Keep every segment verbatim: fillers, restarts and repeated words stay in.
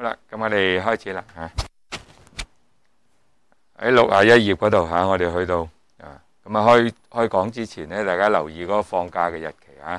啦，咁我哋開始啦嚇。喺六十一頁嗰度嚇，我哋去到啊，咁啊開開講之前咧，大家留意嗰個放假嘅日期嚇。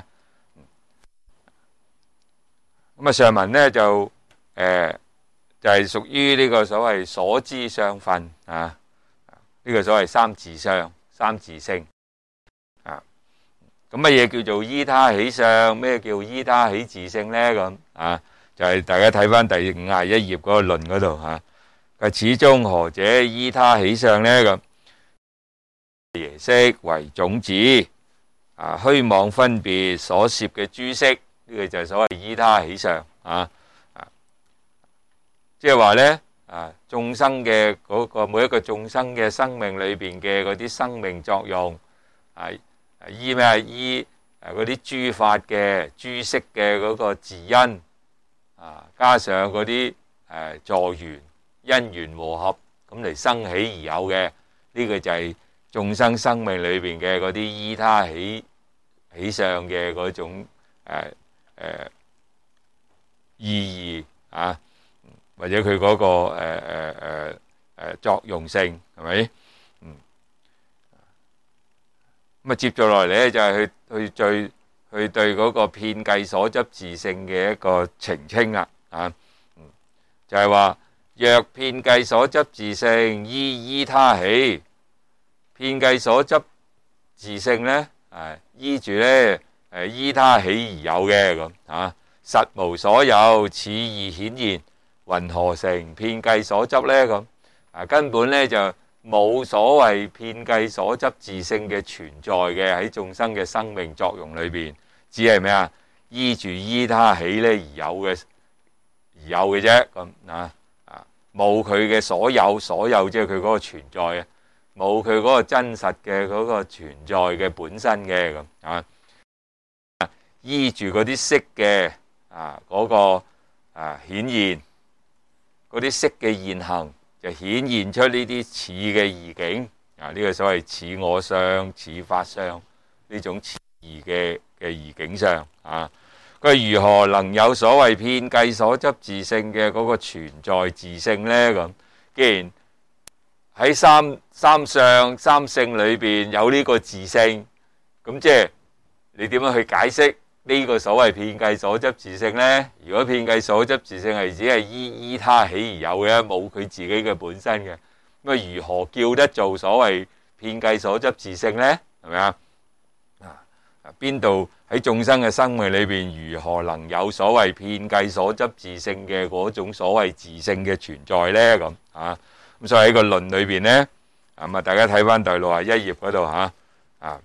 咁啊上文咧就誒就係屬於呢個所謂所知相分啊，呢個所謂三自相、三自性啊。咁乜嘢叫做依他起相？咩叫依他起自性咧？咁啊？就係大家睇翻第五十一頁嗰個論嗰度嚇，佢始終何者依他起相呢？咁耶識為種子啊，虛妄分別所攝嘅諸色，呢個就係所謂依他起相啊啊！即係話呢啊，眾生嘅嗰個每一個眾生嘅生命裏邊嘅嗰啲生命作用啊，依咩啊？依誒嗰啲諸法嘅諸色嘅嗰個自因。啊，加上嗰啲誒助緣因緣和合咁嚟生起而有嘅，呢、這個就係眾生生命裏邊嘅嗰啲依他起起相嘅嗰種誒誒、呃呃、意義啊，或者佢嗰、那個誒誒誒誒作用性係咪？嗯，咁啊接住落嚟咧就係、是、去去最。去對嗰個遍計所執自性嘅一個澄清啦，啊，就係話若遍計所執自性依依他起，遍計所執自性咧，啊依住咧誒依他起而有嘅咁啊，實無所有，此義顯現，云何成遍計所執咧？咁啊根本咧就冇所謂遍計所執自性嘅存在嘅喺眾生嘅生命作用裏邊，只係咩啊？依住依他起咧而有嘅而有嘅啫，咁啊啊冇佢嘅所有，所有即係佢嗰個存在啊，冇佢嗰個真實嘅嗰個存在嘅本身嘅咁啊，依住嗰啲色嘅啊嗰個啊顯現，嗰啲色嘅現行。就顯現出呢啲似嘅異境啊！呢、這個所謂似我相、似法相呢種似異嘅嘅異境相啊！佢如何能有所謂遍計所執自性嘅嗰個存在自性呢？咁既然喺三三相三性裏邊有呢個自性，咁即係你點樣去解釋呢個所謂遍計所執自性呢？如果遍計所執自性係只係依依他起而有嘅，冇佢自己嘅本身嘅，咁啊如何叫得做所謂遍計所執自性呢？係咪啊？啊邊度喺眾生嘅生命裏邊，如何能有所謂遍計所執自性嘅嗰種所謂自性嘅存在呢？咁啊咁所以喺個論裏邊呢，咁啊大家睇翻第六十一頁嗰度嚇啊。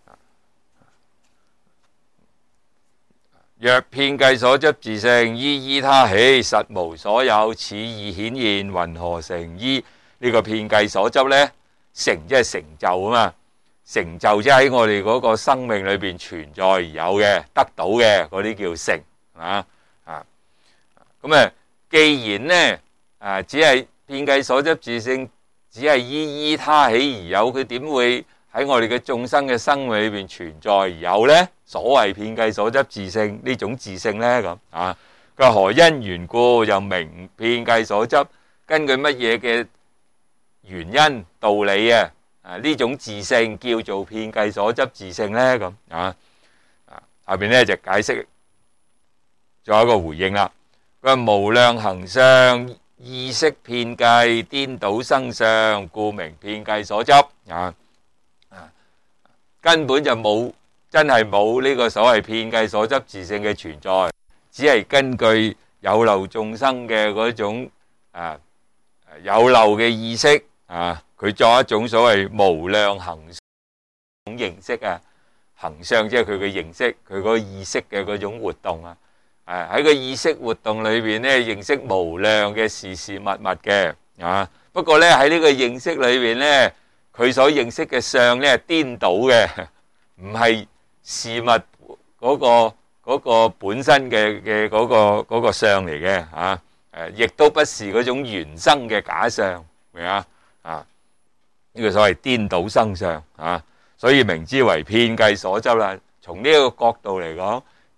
若遍計所執自性依依他起，實無所有，此義顯現，云何成依呢個遍計所執呢？成即係成就啊嘛，成就即係喺我哋嗰個生命裏邊存在而有嘅，得到嘅嗰啲叫成啊啊！咁啊，既然呢啊，只係遍計所執自性，只係依依他起而有，佢點會喺我哋嘅眾生嘅生命裏邊存在而有呢？所謂遍計所執自性呢種自性呢？咁啊，佢話何因緣故又名遍計所執？根據乜嘢嘅原因道理啊？啊呢種自性叫做遍計所執自性呢？咁啊啊下邊呢就解釋咗一個回應啦。佢話無量行相意識遍計顛倒生相，故名遍計所執啊啊根本就冇。真係冇呢個所謂遍計所執自性嘅存在，只係根據有漏眾生嘅嗰種啊有漏嘅意識啊，佢作一種所謂無量行相形式啊，行相即係佢嘅形式，佢嗰個意識嘅嗰種活動啊，誒喺個意識活動裏邊咧，認識無量嘅事事物物嘅啊。不過咧喺呢個認識裏邊咧，佢所認識嘅相咧係顛倒嘅，唔係。事物嗰個嗰個本身嘅嘅嗰個嗰個相嚟嘅嚇，誒亦都不是嗰種原生嘅假相，明啊？啊呢個所謂顛倒生相啊，所以名之為遍計所執啦。從呢個角度嚟講，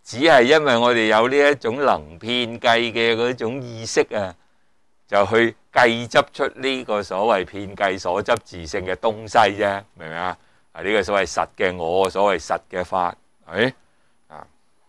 只係因為我哋有呢一種能遍計嘅嗰種意識啊，就去計執出呢個所謂遍計所執自性嘅東西啫，明唔明啊？啊，呢個所謂實嘅我，所謂實嘅法，係啊。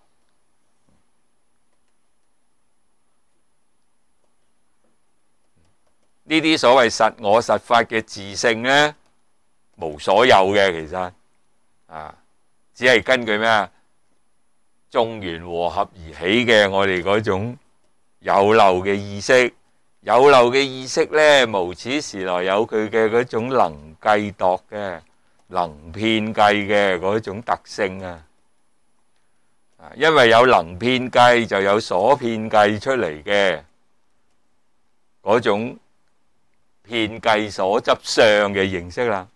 呢啲所謂實我實法嘅自性咧，無所有嘅，其實啊，只係根據咩啊？眾緣和合而起嘅我哋嗰種有漏嘅意識，有漏嘅意識咧，無始時來有佢嘅嗰種能計度嘅、能遍計嘅嗰種特性啊。啊，因為有能遍計，就有所遍計出嚟嘅嗰種遍計所執相嘅形式啦。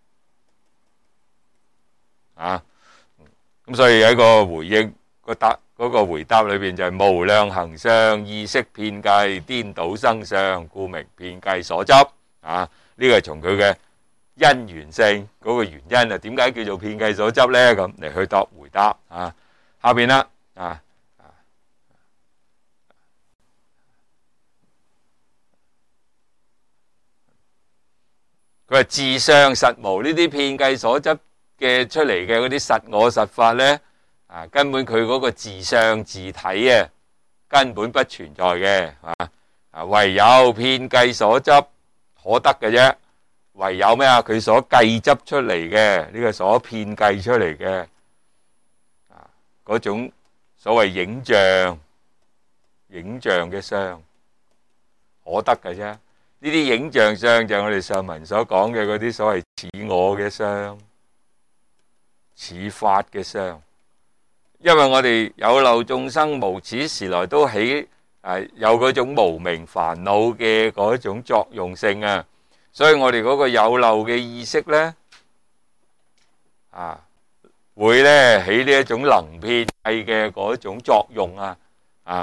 啊，咁所以有一個回應。個答嗰個回答裏邊就係無量行相，意識遍計，顛倒生相，故名遍計所執。啊，呢個係從佢嘅因緣性嗰個原因啊，點解叫做遍計所執咧？咁嚟去答回答啊。下邊啦，啊，佢係自相實無，呢啲遍計所執嘅出嚟嘅嗰啲實我實法咧。啊，根本佢嗰個自相自體啊，根本不存在嘅，啊啊，唯有遍計所執可得嘅啫。唯有咩啊？佢所計執出嚟嘅呢個所遍計出嚟嘅啊，嗰種所謂影像、影像嘅相可得嘅啫。呢啲影像相就係我哋上文所講嘅嗰啲所謂似我嘅相、似法嘅相。因為我哋有漏眾生無始時來都起誒有嗰種無明煩惱嘅嗰種作用性啊，所以我哋嗰個有漏嘅意識咧啊，會咧起呢一種能遍計嘅嗰種作用啊啊，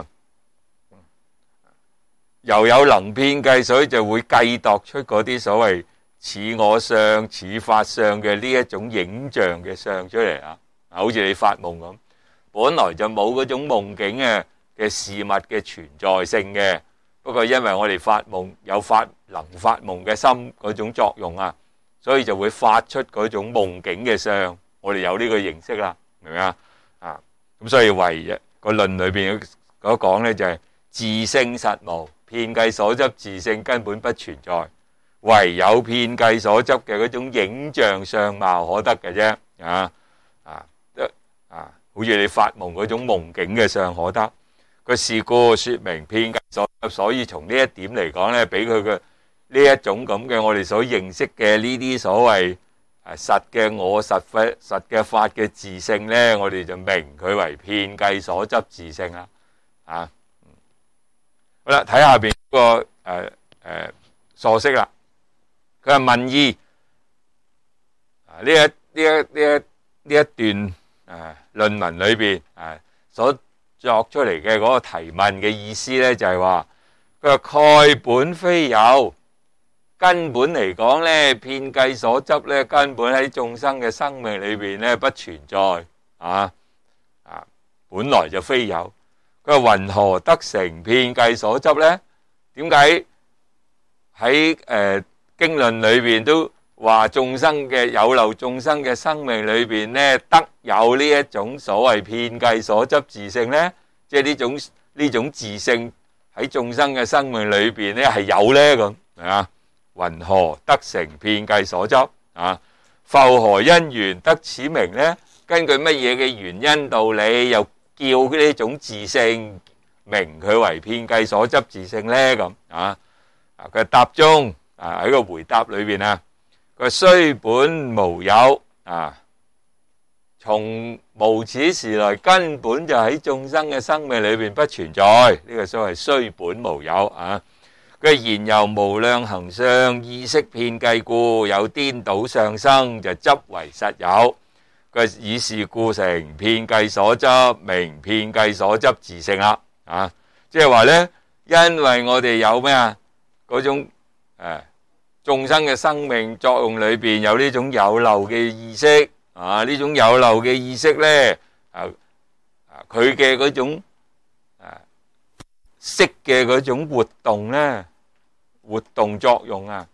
又有能遍計，所以就會計度出嗰啲所謂似我相、似法相嘅呢一種影像嘅相出嚟啊，好似你發夢咁。本來就冇嗰種夢境嘅嘅事物嘅存在性嘅，不過因為我哋發夢有發能發夢嘅心嗰種作用啊，所以就會發出嗰種夢境嘅相。我哋有呢個形式啦，明唔明啊？啊，咁所以唯一個論裏邊所講咧就係自性實無，遍計所執自性根本不存在，唯有遍計所執嘅嗰種影像相貌可得嘅啫。啊啊啊！好似你發夢嗰種夢境嘅相可得，佢是故說明遍計所執。所以從呢一點嚟講咧，俾佢嘅呢一種咁嘅我哋所認識嘅呢啲所謂誒實嘅我實法實嘅法嘅自性咧，我哋就明佢為遍計所執自性啦。啊，好啦，睇下邊個誒誒疏釋啦。佢係問意啊，呢一呢一呢一呢一段。誒、啊、論文裏邊誒所作出嚟嘅嗰個提問嘅意思咧，就係話佢話蓋本非有，根本嚟講咧，遍計所執咧，根本喺眾生嘅生命裏邊咧不存在啊啊，本來就非有。佢話云何得成遍計所執咧？點解喺誒經論裏邊都話眾生嘅有漏眾生嘅生命裏邊咧，得有呢一種所謂遍計所執自性咧，即係呢種呢種自性喺眾生嘅生命裏邊咧係有咧咁啊？云何得成遍計所執啊？復何因緣得此名咧？根據乜嘢嘅原因道理，又叫呢種自性名佢為遍計所執自性咧？咁啊？啊佢答中啊喺個回答裏邊啊。佢雖本無有啊，從無始時來根本就喺眾生嘅生命裏邊不存在，呢、這個所謂雖本無有啊。佢言由無量行相，意識遍計故，有顛倒相生，就執為實有。佢以是故成遍計所執，名遍計所執自性啦。啊，即係話咧，因為我哋有咩啊嗰種誒。啊眾生嘅生命作用裏邊有呢種有漏嘅意識啊，呢種有漏嘅意識咧啊啊， 佢嘅嗰種啊識嘅嗰種活動咧，活動作用啊，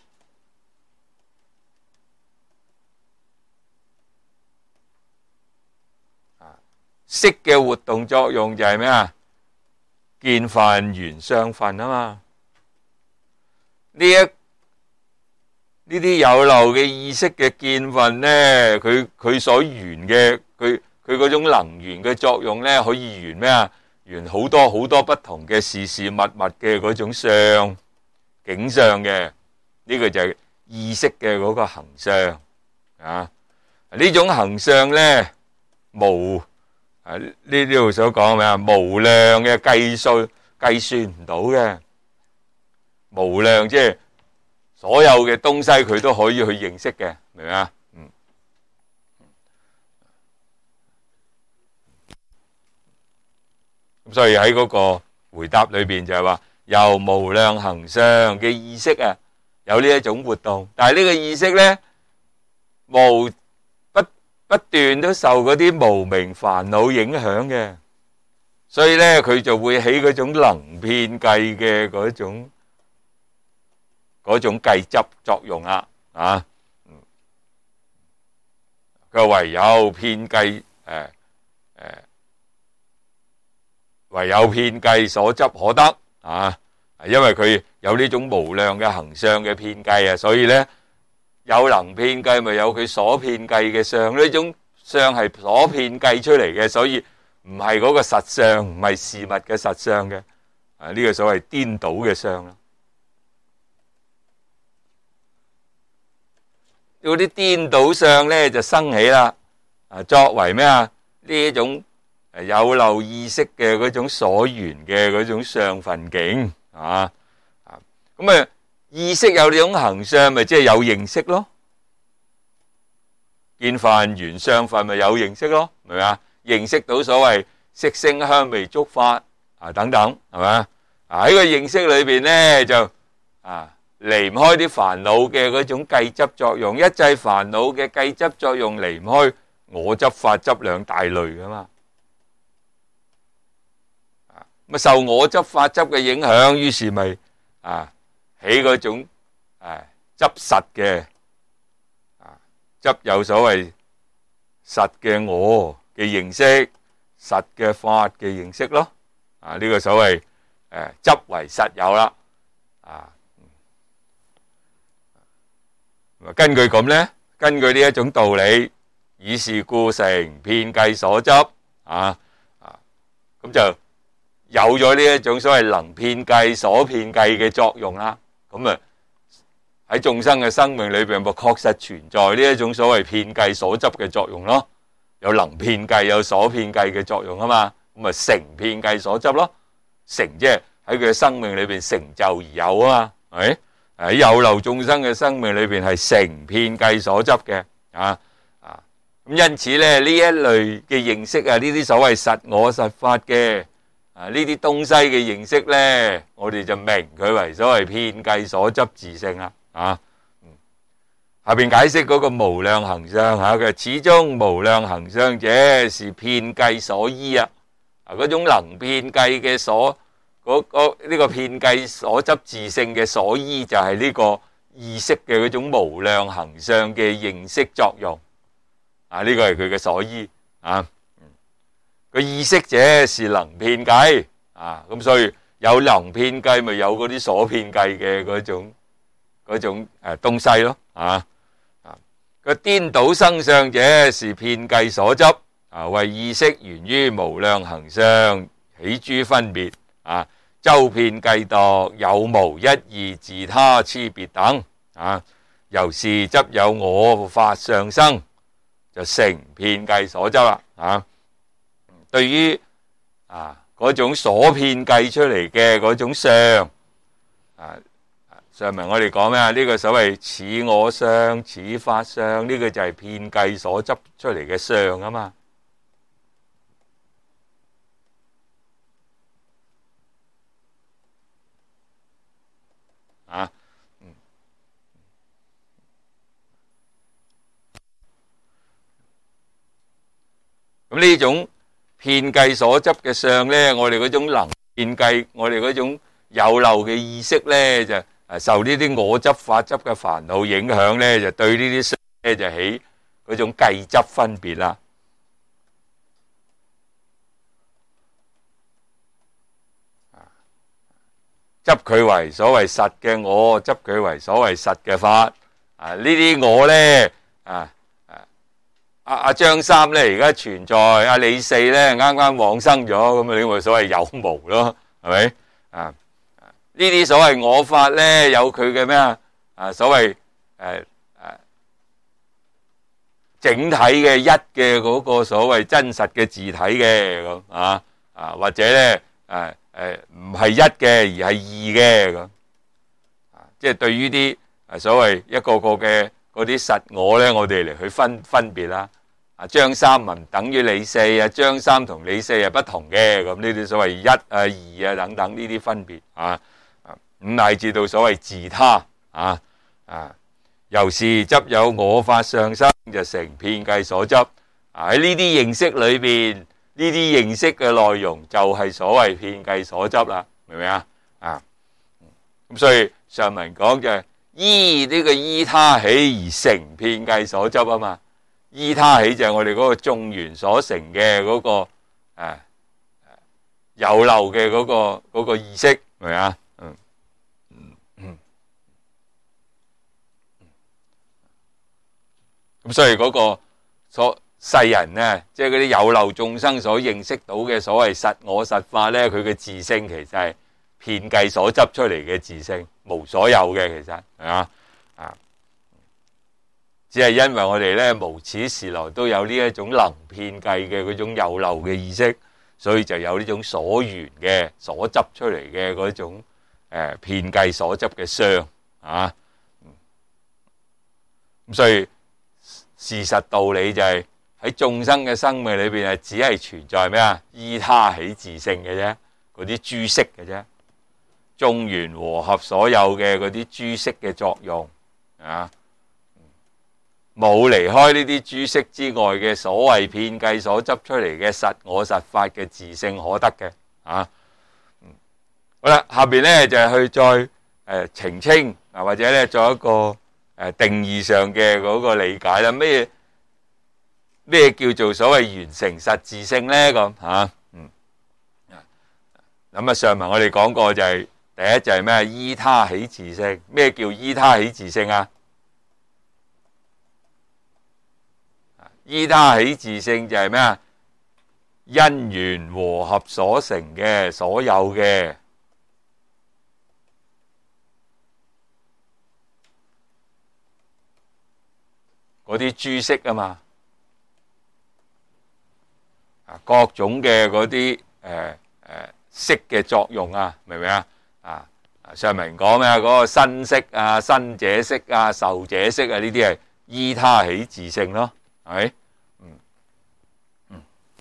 啊識嘅活動作用就係咩啊？見分緣相分啊嘛，呢一呢啲有漏嘅意識嘅見分咧，佢佢所緣嘅，佢佢嗰種能緣嘅作用咧，可以緣咩啊？緣好多好多不同嘅事事物物嘅嗰種相景象嘅，呢個就係意識嘅嗰個行相啊。呢種行相咧，無啊呢呢度所講咩啊？無量嘅計數計算唔到嘅，無量即係所有嘅東西佢都可以去認識嘅，明唔明啊？嗯。咁所以喺嗰個回答裏邊就係話，由無量行相嘅意識啊，有呢一種活動，但係呢個意識咧，無不不斷都受嗰啲無明煩惱影響嘅，所以咧佢就會起嗰種能遍計嘅嗰種嗰種計執作用啦，啊，佢唯有遍計誒誒。唯有遍計所執可得啊！因為佢有呢種無量嘅行相嘅遍計啊，所以咧有能遍計，咪有佢所遍計嘅相。呢種相係所遍計出嚟嘅，所以唔係嗰個實相，唔係事物嘅實相嘅啊！呢個所謂顛倒嘅相啦。嗰啲顛倒相咧就生起啦啊！作為咩啊？呢一種有漏意識嘅嗰種所緣嘅嗰種相分境啊，咁啊意識有呢種行相，咪即係有認識咯。見分緣相分咪有認識咯，明唔明啊？認識到所謂色聲香味觸法啊等等，係咪啊？喺個認識裏邊咧就啊離唔開啲煩惱嘅嗰種計執作用，一切煩惱嘅計執作用離唔開我執法執兩大類噶嘛。咁受我執法執嘅影響，於是咪啊起嗰種誒執實嘅啊執有所謂實嘅我嘅認識，實嘅法嘅認識咯。啊呢個所謂誒執為實有啦。啊，根據咁咧，根據呢一種道理，以是故成遍計所執啊啊，咁就有咗呢一種所謂能遍計所遍計嘅作用啦，咁啊喺眾生嘅生命裏邊，咪確實存在呢一種所謂遍計所執嘅作用咯，有能遍計有所遍計嘅作用啊嘛，咁啊成遍計所執咯，成即係喺佢嘅生命裏邊成就而有啊嘛，係咪？喺有漏眾生嘅生命裏邊係成遍計所執嘅啊啊，咁因此咧呢一類嘅認識啊，呢啲所謂實我實法嘅。啊！呢啲東西嘅認識咧，我哋就明佢為所謂遍計所執自性啦。啊，下邊解釋嗰個無量行相嚇，佢始終無量行相者是遍計所依啊。啊，嗰種能遍計嘅所，嗰嗰呢個遍計所執自性嘅所依，就係呢個意識嘅嗰種無量行相嘅認識作用。啊，呢個係佢嘅所依啊。個意識者是能遍計啊，咁所以有能遍計，咪有嗰啲所遍計嘅嗰種嗰種誒東西咯啊啊！個顛倒生相者是遍計所執啊，為意識源於無量行相起諸分別啊，周遍計度有無一異自他差別等啊，由是執有我法相生，就成遍計所執啦啊！對於啊嗰種所遍計出嚟嘅嗰種相啊，上文我哋講咩啊？呢個所謂似我相、似法相，呢個就係遍計所執出嚟嘅相啊嘛。啊，嗯，咁呢種遍計所執嘅相咧，我哋嗰種能遍計，我哋嗰種有漏嘅意識咧，就誒受呢啲我執、法執嘅煩惱影響咧，就對呢啲相咧就起嗰種計執分別啦。執佢為所謂實嘅我，執佢為所謂實嘅法。啊，呢啲我咧，啊啊阿阿張三咧而家存在，阿李四咧啱啱往生咗，咁啊呢個所謂有無咯，係咪？啊呢啲所謂我法咧，有佢嘅咩啊？啊所謂誒誒整體嘅一嘅嗰個所謂真實嘅自體嘅咁啊啊，或者咧誒。誒唔係一嘅，而係二嘅咁，啊，即係對於啲誒所謂一個個嘅嗰啲實我咧，我哋嚟去分分別啦。啊，張三唔等於李四啊，張三同李四係不同嘅，咁呢啲所謂一啊、二啊等等呢啲分別啊，啊，咁乃至到所謂自他啊啊，由是執有我法相生，就成遍計所執。啊，喺呢啲認識裏邊。呢啲認識嘅內容就係所謂遍計所執啦，明唔明啊？啊，咁所以上文講就係依呢個依他起而成遍計所執啊嘛，依他起就係我哋嗰個眾緣所成嘅嗰個誒有漏嘅嗰個嗰個意識，明唔明啊？嗯嗯嗯，咁所以嗰個所世人呢，即係嗰啲有漏眾生所認識到嘅所謂實我實法呢，佢嘅自性其實係遍計所執出嚟嘅自性，無所有嘅，其實係嘛啊？只係因為我哋呢無始時來都有呢一種能遍計嘅嗰種有漏嘅意識，所以就有呢種所緣嘅所執出嚟嘅嗰種誒遍計所執嘅相啊。咁所以事實道理就係。喺眾生嘅生命裏邊係只係存在咩啊？依他起自性嘅啫，嗰啲諸色嘅啫，眾緣和合所有嘅嗰啲諸色嘅作用啊，冇離開呢啲諸色之外嘅所謂遍計所執出嚟嘅實我實法嘅自性可得嘅啊。好啦，下邊咧就係去再誒、呃、澄清啊，或者咧做一個誒、呃、定義上嘅嗰個理解啦，咩？咩叫做所謂完成實自性呢？咁吓，嗯，咁啊上文我哋講過就係、是、第一就係咩？依他起自性。咩叫依他起自性啊？依他起自性就係咩啊？因緣和合所成嘅所有嘅嗰啲諸色啊嘛。各種嘅嗰啲誒誒色嘅作用啊，明唔明啊？啊，上文講咩啊？嗰個身色啊、身者色啊、受者色啊，呢啲係依他起自性咯，係咪？嗯嗯。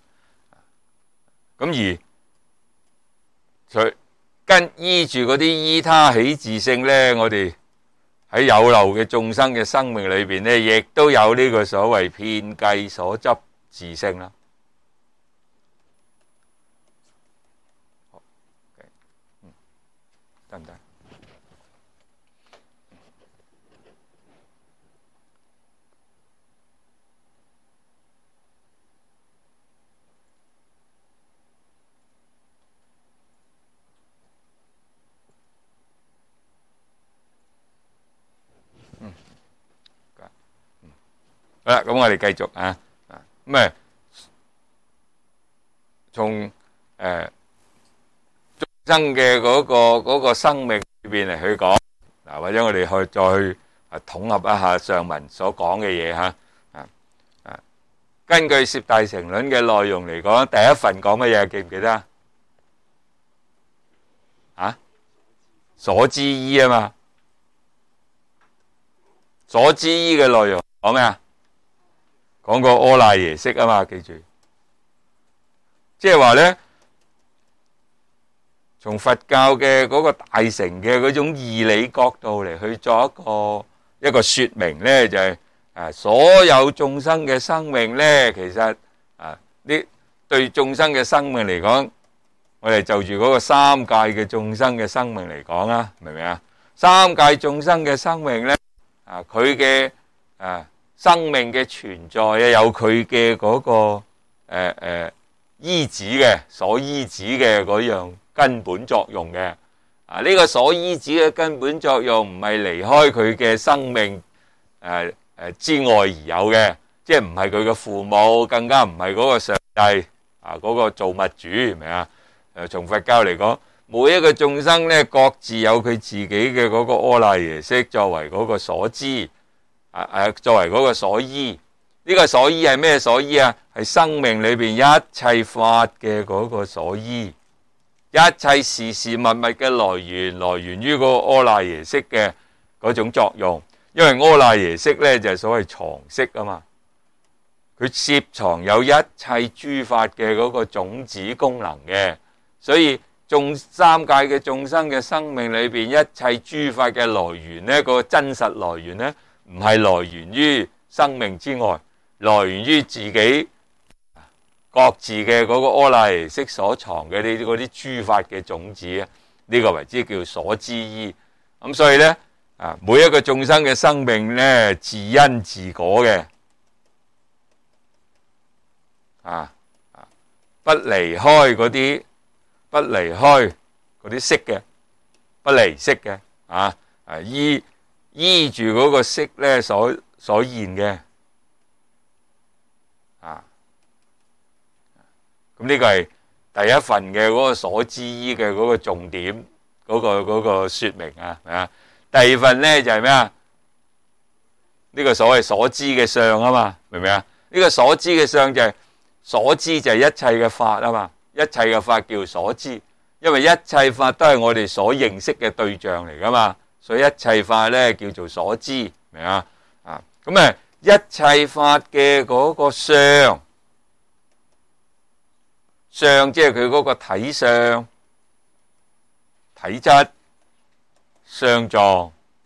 咁而佢跟依住嗰啲依他起自性咧，我哋喺有漏嘅眾生嘅生命裏邊咧，亦都有呢個所謂遍計所執自性啦。得唔得？嗯，好啦，咁我哋繼續啊，啊，咁啊，從誒。生嘅嗰個嗰個生命裏邊嚟去講，嗱，或者我哋去再去啊統合一下上文所講嘅嘢吓，啊啊，根據攝大乘論嘅內容嚟講，第一份講乜嘢記唔記得啊？啊，所知依啊嘛，所知依嘅內容講咩啊？講個阿賴耶識啊嘛，記住，即係話咧。從佛教嘅嗰個大乘嘅嗰種義理角度嚟去做一個一個說明咧，就係啊所有眾生嘅生命咧，其實啊呢對眾生嘅生命嚟講，我哋就住嗰個三界嘅眾生嘅生命嚟講啊，明唔明啊？三界眾生嘅生命咧，啊，佢嘅啊生命嘅存在啊，有佢嘅嗰個誒誒依止嘅所依止嘅嗰樣根本作用嘅。啊，呢個所依止嘅根本作用唔係離開佢嘅生命誒誒之外而有嘅，即係唔係佢嘅父母，更加唔係嗰個上帝啊，嗰個造物主，明唔明啊？誒，從佛教嚟講，每一個眾生咧，各自有佢自己嘅嗰個阿賴耶識作為嗰個所知，啊誒，作為嗰個所依。呢個所依係咩所依啊？係生命裏邊一切法嘅嗰個所依，一切事事物物嘅來源，來源於嗰個阿賴耶識嘅嗰種作用。因為阿賴耶識咧就係所謂藏識啊嘛，佢攝藏有一切諸法嘅嗰個種子功能嘅。所以眾三界嘅眾生嘅生命裏邊，一切諸法嘅來源呢，個真實來源呢，唔係來源於生命之外，來源於自己各自嘅嗰個阿賴耶識所藏嘅呢嗰啲諸法嘅種子啊，呢個為之叫所知依。咁所以呢，啊，每一個眾生嘅生命呢，自因自果嘅，啊啊，不離開嗰啲。不離開嗰啲識嘅，不離識嘅，啊，啊依依住嗰個識咧所所現嘅，啊，咁呢個係第一份嘅嗰個所知依嘅嗰個重點，嗰、嗰個嗰、嗰個說明啊，係啊。第二份咧就係咩啊？呢、呢個所謂所知嘅相啊嘛，明唔明啊？呢、呢個所知嘅相就係、係、所知就係一切嘅法啊嘛。一切嘅法叫所知，因為一切法都係我哋所認識嘅對象嚟噶嘛，所以一切法咧叫做所知，明啊？啊，咁啊，一切法嘅嗰個相，相即係佢嗰個體相、體質、相狀，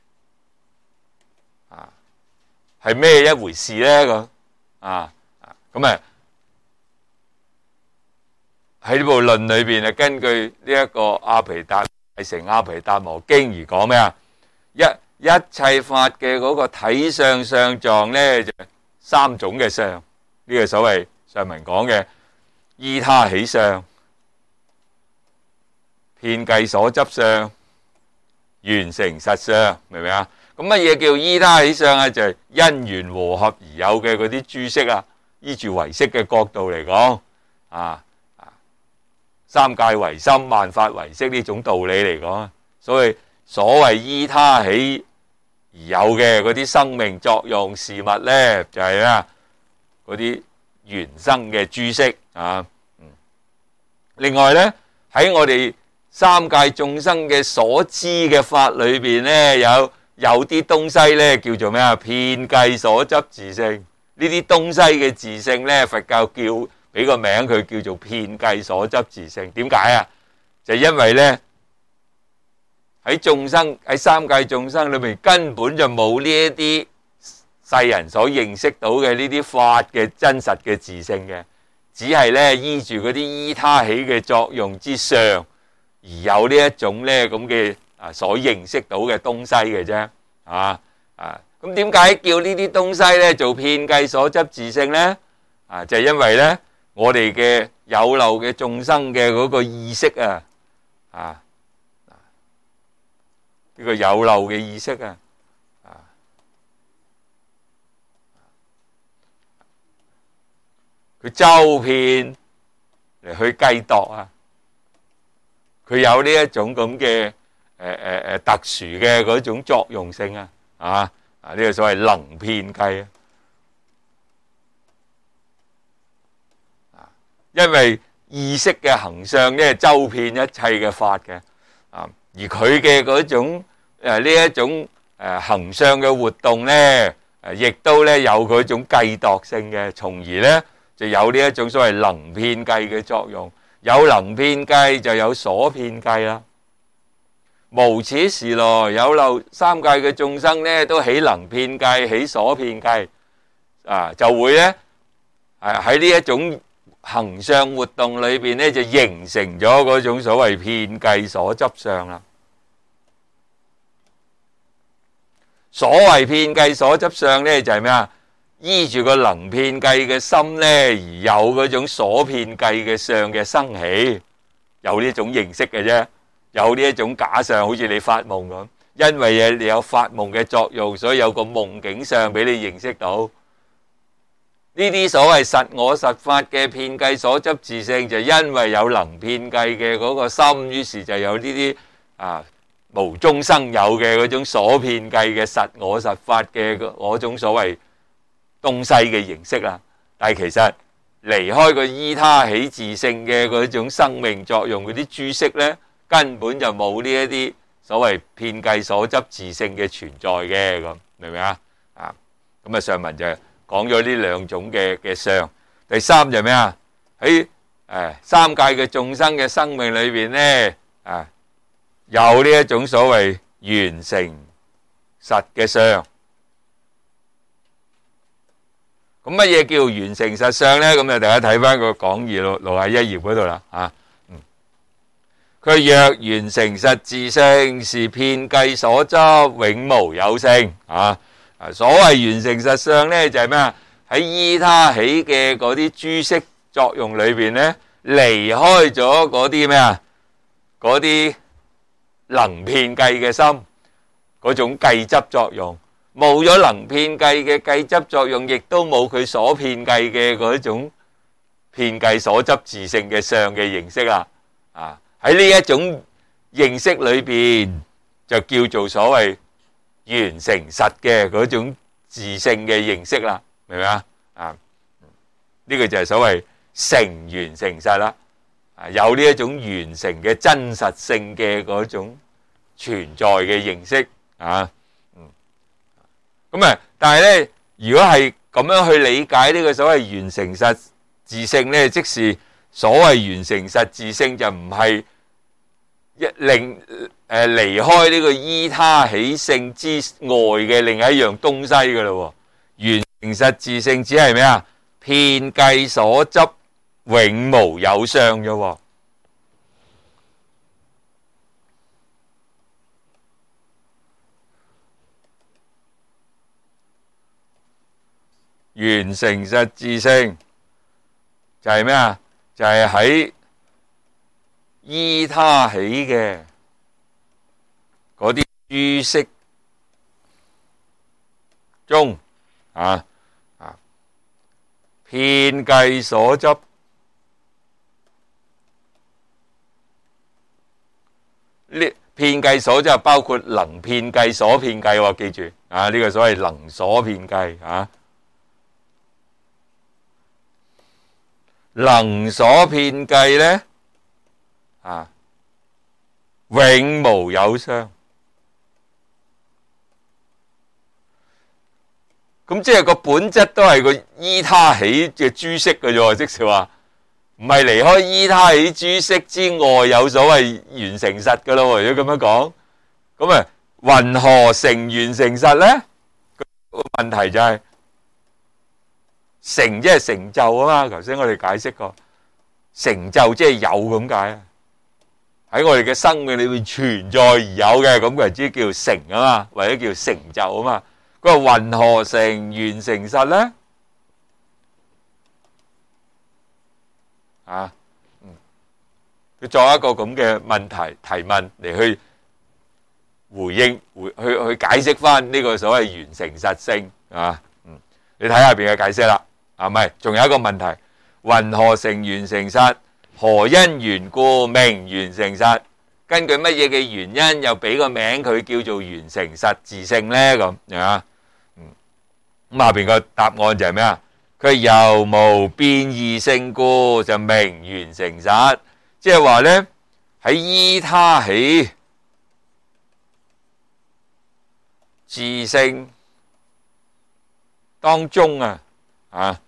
啊，係咩一回事咧？咁啊，咁啊。喺呢部論裏邊啊，根據呢一個阿毗達大乘阿毗達摩經而講咩啊？一一切法嘅嗰個體相相狀咧，就三種嘅相。呢個所謂上文講嘅依他起相、遍計所執相、緣成實相，明唔明啊？咁乜嘢叫依他起相啊？就係因緣和合而有嘅嗰啲諸色啊，依住唯識嘅角度嚟講啊。三界唯心，萬法唯識呢種道理嚟講，所以所謂依他起而有嘅嗰啲生命作用事物咧，就係啊嗰啲緣生嘅諸色啊。另外咧，喺我哋三界眾生嘅所知嘅法裏邊咧，有有啲東西咧叫做咩啊？遍計所執自性。呢啲東西嘅自性咧，佛教叫。俾個名佢叫做遍計所執自性，點解啊？就因為咧喺眾生喺三界眾生裏面根本就冇呢一啲世人所認識到嘅呢啲法嘅真實嘅自性嘅，只係咧依住嗰啲依他起嘅作用之上而有呢一種咧咁嘅啊所認識到嘅東西嘅啫，啊啊咁點解叫呢啲東西咧做遍計所執自性咧？啊就係因為咧。我哋嘅有漏嘅眾生嘅嗰個意識啊，啊，呢個有漏嘅意識啊，啊，佢周遍嚟去計度啊，佢有呢一種咁嘅誒誒誒特殊嘅嗰種作用性啊，啊啊呢個所謂能遍計啊。因為意識嘅行相咧，周遍一切嘅法嘅，啊，而佢嘅嗰種誒呢一種誒行相嘅活動咧，誒亦都咧有佢一種計度性嘅，從而咧就有呢一種所謂能遍計嘅作用。有能遍計就有所遍計啦。無始時來有漏三界嘅眾生咧，都起能遍計，起所遍計，啊，就會咧誒喺呢一種行相活動裏邊咧，就形成咗嗰種所謂遍計所執相啦。所謂遍計所執相咧，就係咩啊？依住個能遍計嘅心咧，而有嗰種所遍計嘅相嘅生起，有呢一種認識嘅啫，有呢一種假相，好似你發夢咁。因為你有發夢嘅作用，所以有個夢境相俾你認識到。呢啲所謂實我實法嘅遍計所執自性，就因為有能遍計嘅嗰個心，於是就有呢啲啊無中生有嘅嗰種所遍計嘅實我實法嘅嗰種所謂東西嘅形式啦。但係其實離開個依他起自性嘅嗰種生命作用嗰啲諸色呢，根本就冇呢一啲所謂遍計所執自性嘅存在嘅，咁明唔明啊？啊，咁啊上文就講咗呢兩種嘅嘅相。第三就係咩啊？喺誒三界嘅眾生嘅生命裏邊咧，啊有呢一種所謂緣成實嘅相。咁乜嘢叫緣成實相咧？咁啊大家睇翻個講義六六十一頁嗰度啦，啊，嗯，佢若緣成實自性，是遍計所執，永無有性啊。啊，所謂緣成實相咧，就係咩啊？喺依他起嘅嗰啲諸色作用裏邊咧，離開咗嗰啲咩啊？嗰啲能遍計嘅心，嗰種計執作用，冇咗能遍計嘅計執作用，亦都冇佢所遍計嘅嗰種遍計所執自性嘅相嘅形式啦。啊，喺呢一種認識裏邊，就叫做所謂緣成實嘅嗰種自性嘅認識啦，明唔明啊？啊，呢個就係所謂成緣成實啦。啊，有呢一種緣成嘅真實性嘅嗰種存在嘅認識啊。嗯，咁啊，但係咧，如果係咁樣去理解呢個所謂緣成實自性咧，即是所謂緣成實自性就唔係一令。誒，離開呢個依他起性之外嘅另一樣東西㗎喇，緣成實自性只係咩啊？遍計所執，永無有相啫。緣成實自性就係咩啊？就係喺依他起嘅嗰啲諸色中啊啊，遍計所執，呢遍計所執包括能遍計所遍計喎，記住啊，呢個所謂能所遍計啊，能所遍計咧啊，永無有相。咁即係個本質都係個依他起嘅諸色嘅啫，即是話唔係離開依他起諸色之外有所謂緣成實噶咯。如果咁樣講，咁啊，云何成緣成實咧？個問題就係成即係成就啊嘛。頭先我哋解釋過，成就即係有咁解啊。喺我哋嘅生命裏面存在而有嘅，咁佢知叫成啊嘛，或者叫成就啊嘛。佢話云何成緣成實咧？啊，嗯，佢作一個咁嘅問題提問嚟去回應，回去去解釋翻呢個所謂緣成實性啊。嗯，你睇下邊嘅解釋啦。啊，唔係，仲有一個問題，云何成緣成實？何因緣故名緣成實？根據乜嘢嘅原因又俾個名佢叫做緣成實自性咧？咁啊，嗯，咁下邊個答案就係咩啊？佢由無變異性故就名緣成實，即係話咧喺依他起自性當中啊，啊。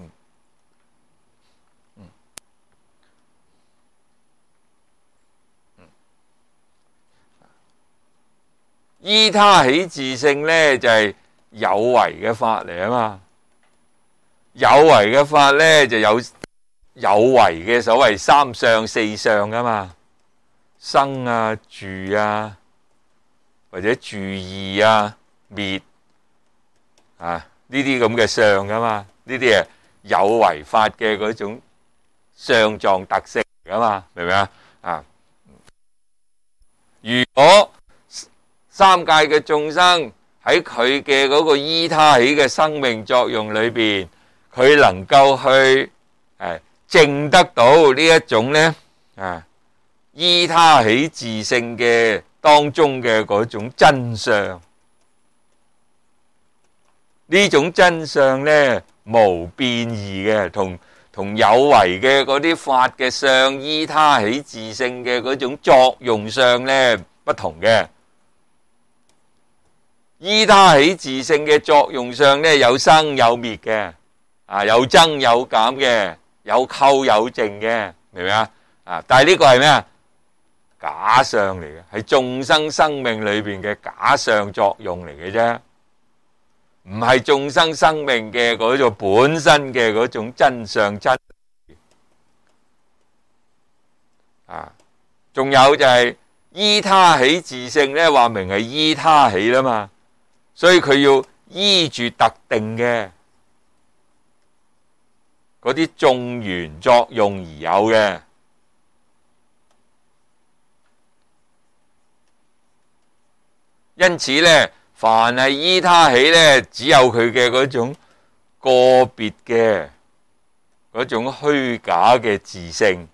依他起自性咧就係有為嘅法嚟啊嘛，有為嘅法咧就有有為嘅所謂三相四相噶嘛，生啊、住啊，或者住異啊、滅啊呢啲咁嘅相噶嘛，呢啲係有為法嘅嗰種相狀特性噶嘛，明唔明啊？啊，如果三界嘅眾生喺佢嘅嗰個依他起嘅生命作用裏邊，佢能夠去誒證得到呢一種咧啊依他起自性嘅當中嘅嗰種真相，呢種真相咧無變異嘅，同同有為嘅嗰啲法嘅相依他起自性嘅嗰種作用相咧不同嘅。依他起自性嘅作用上咧，有生有滅嘅，啊有增有減嘅，有垢有淨嘅，明唔明啊？啊，但係呢個係咩啊？假相嚟嘅，係眾生生命裏邊嘅假相作用嚟嘅啫，唔係眾生生命嘅嗰種本身嘅嗰種真相真。啊，仲有就係依他起自性咧，話明係依他起啦嘛。所以佢要依住特定嘅嗰啲眾緣作用而有嘅，因此咧，凡係依他起咧，只有佢嘅嗰種個別嘅嗰種虛假嘅自性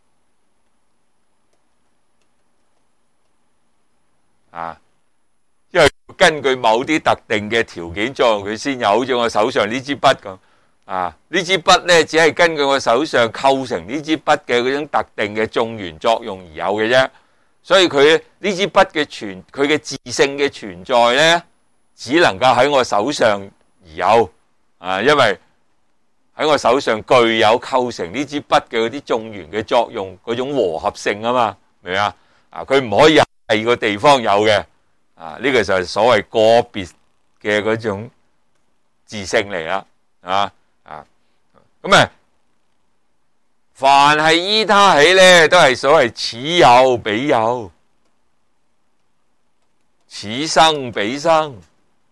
啊。因為根據某啲特定嘅條件作用，佢先有，好似我手上呢支筆咁啊。呢支筆咧，只係根據我手上構成呢支筆嘅嗰種特定嘅眾緣作用而有嘅啫。所以佢呢支筆嘅存，佢嘅自性嘅存在咧，只能夠喺我手上而有啊。因為喺我手上具有構成呢支筆嘅嗰啲眾緣嘅作用，嗰種和合性啊嘛，明唔明啊？啊，佢唔可以喺第二個地方有嘅。啊！呢、這個就係所謂個別嘅嗰種自性嚟啦，啊啊咁啊，凡係依他起咧，都係所謂此有彼有，此生彼生，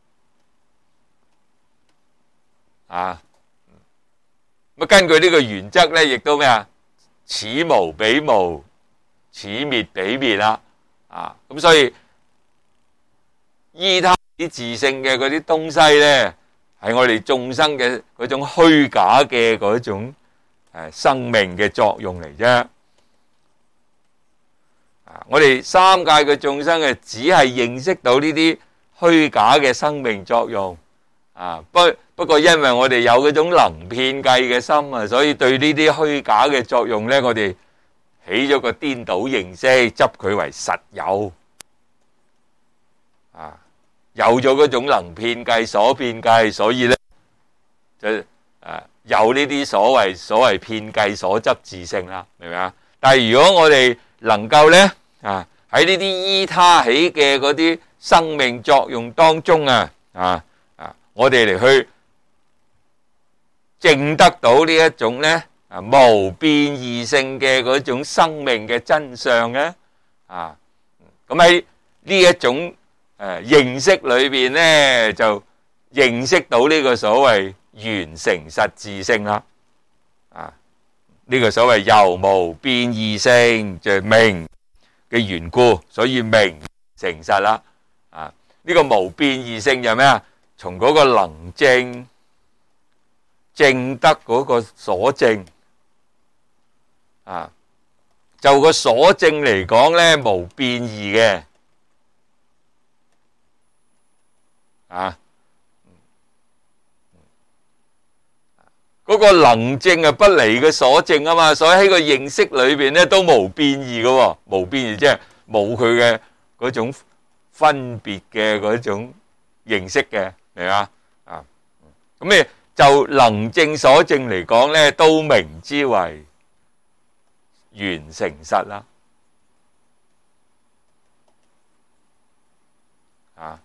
啊咁根據呢個原則咧，亦都咩啊？此無彼無，此滅彼滅啦，啊咁所以。依他啲自性嘅嗰啲東西咧，係我哋眾生嘅嗰種虛假嘅嗰種誒生命嘅作用嚟啫。啊，我哋三界嘅眾生嘅只係認識到呢啲虛假嘅生命作用。啊，不不過因為我哋有嗰種能遍計嘅心啊，所以對呢啲虛假嘅作用咧，我哋起咗個顛倒認識，執佢為實有。啊！有咗嗰種能遍計所遍計，所以咧就誒有呢啲所謂所謂遍計所執自性啦，明唔明啊？但係如果我哋能夠咧啊喺呢啲依他起嘅嗰啲生命作用當中啊啊啊，我哋嚟去證得到呢一種咧啊無變異性嘅嗰種生命嘅真相咧啊，咁喺呢一種。誒認識裏邊咧，就認識到呢個所謂圓成實自性啦。啊，呢個所謂由無變異性就係明嘅緣故，所以明成實啦。啊，呢個無變異性就係咩啊？從嗰個能證證得嗰個所證啊，就個所證嚟講咧，無變異嘅。啊，嗰個能證啊不離嘅所證啊嘛，所以喺個認識裏邊咧都無變異嘅，無變異即係冇佢嘅嗰種分別嘅嗰種認識嘅，明嘛？啊，咁你就能證所證嚟講咧，都明之為圓成實啦，啊。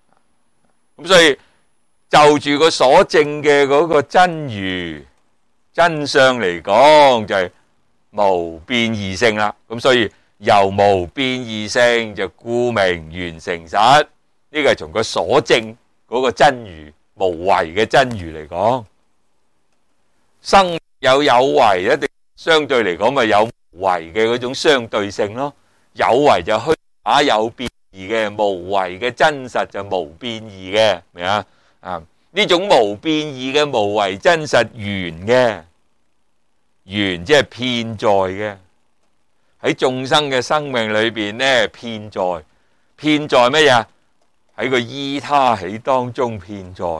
咁所以就住個所證嘅嗰個真如， 真相嚟講就係無變異性啦。咁所以由無變異性就故名原成實。呢個係從個所證嗰個真如無為嘅真如嚟講，生有有為，一定相對嚟講咪有無為嘅嗰種相對性咯。有為就虛假有變異嘅，無為嘅真實就無變異嘅，明啊？啊，呢種無變異嘅無為真實緣嘅緣，即係遍在嘅，喺眾生嘅生命裏邊呢，遍在遍在乜嘢？喺個依他起當中遍在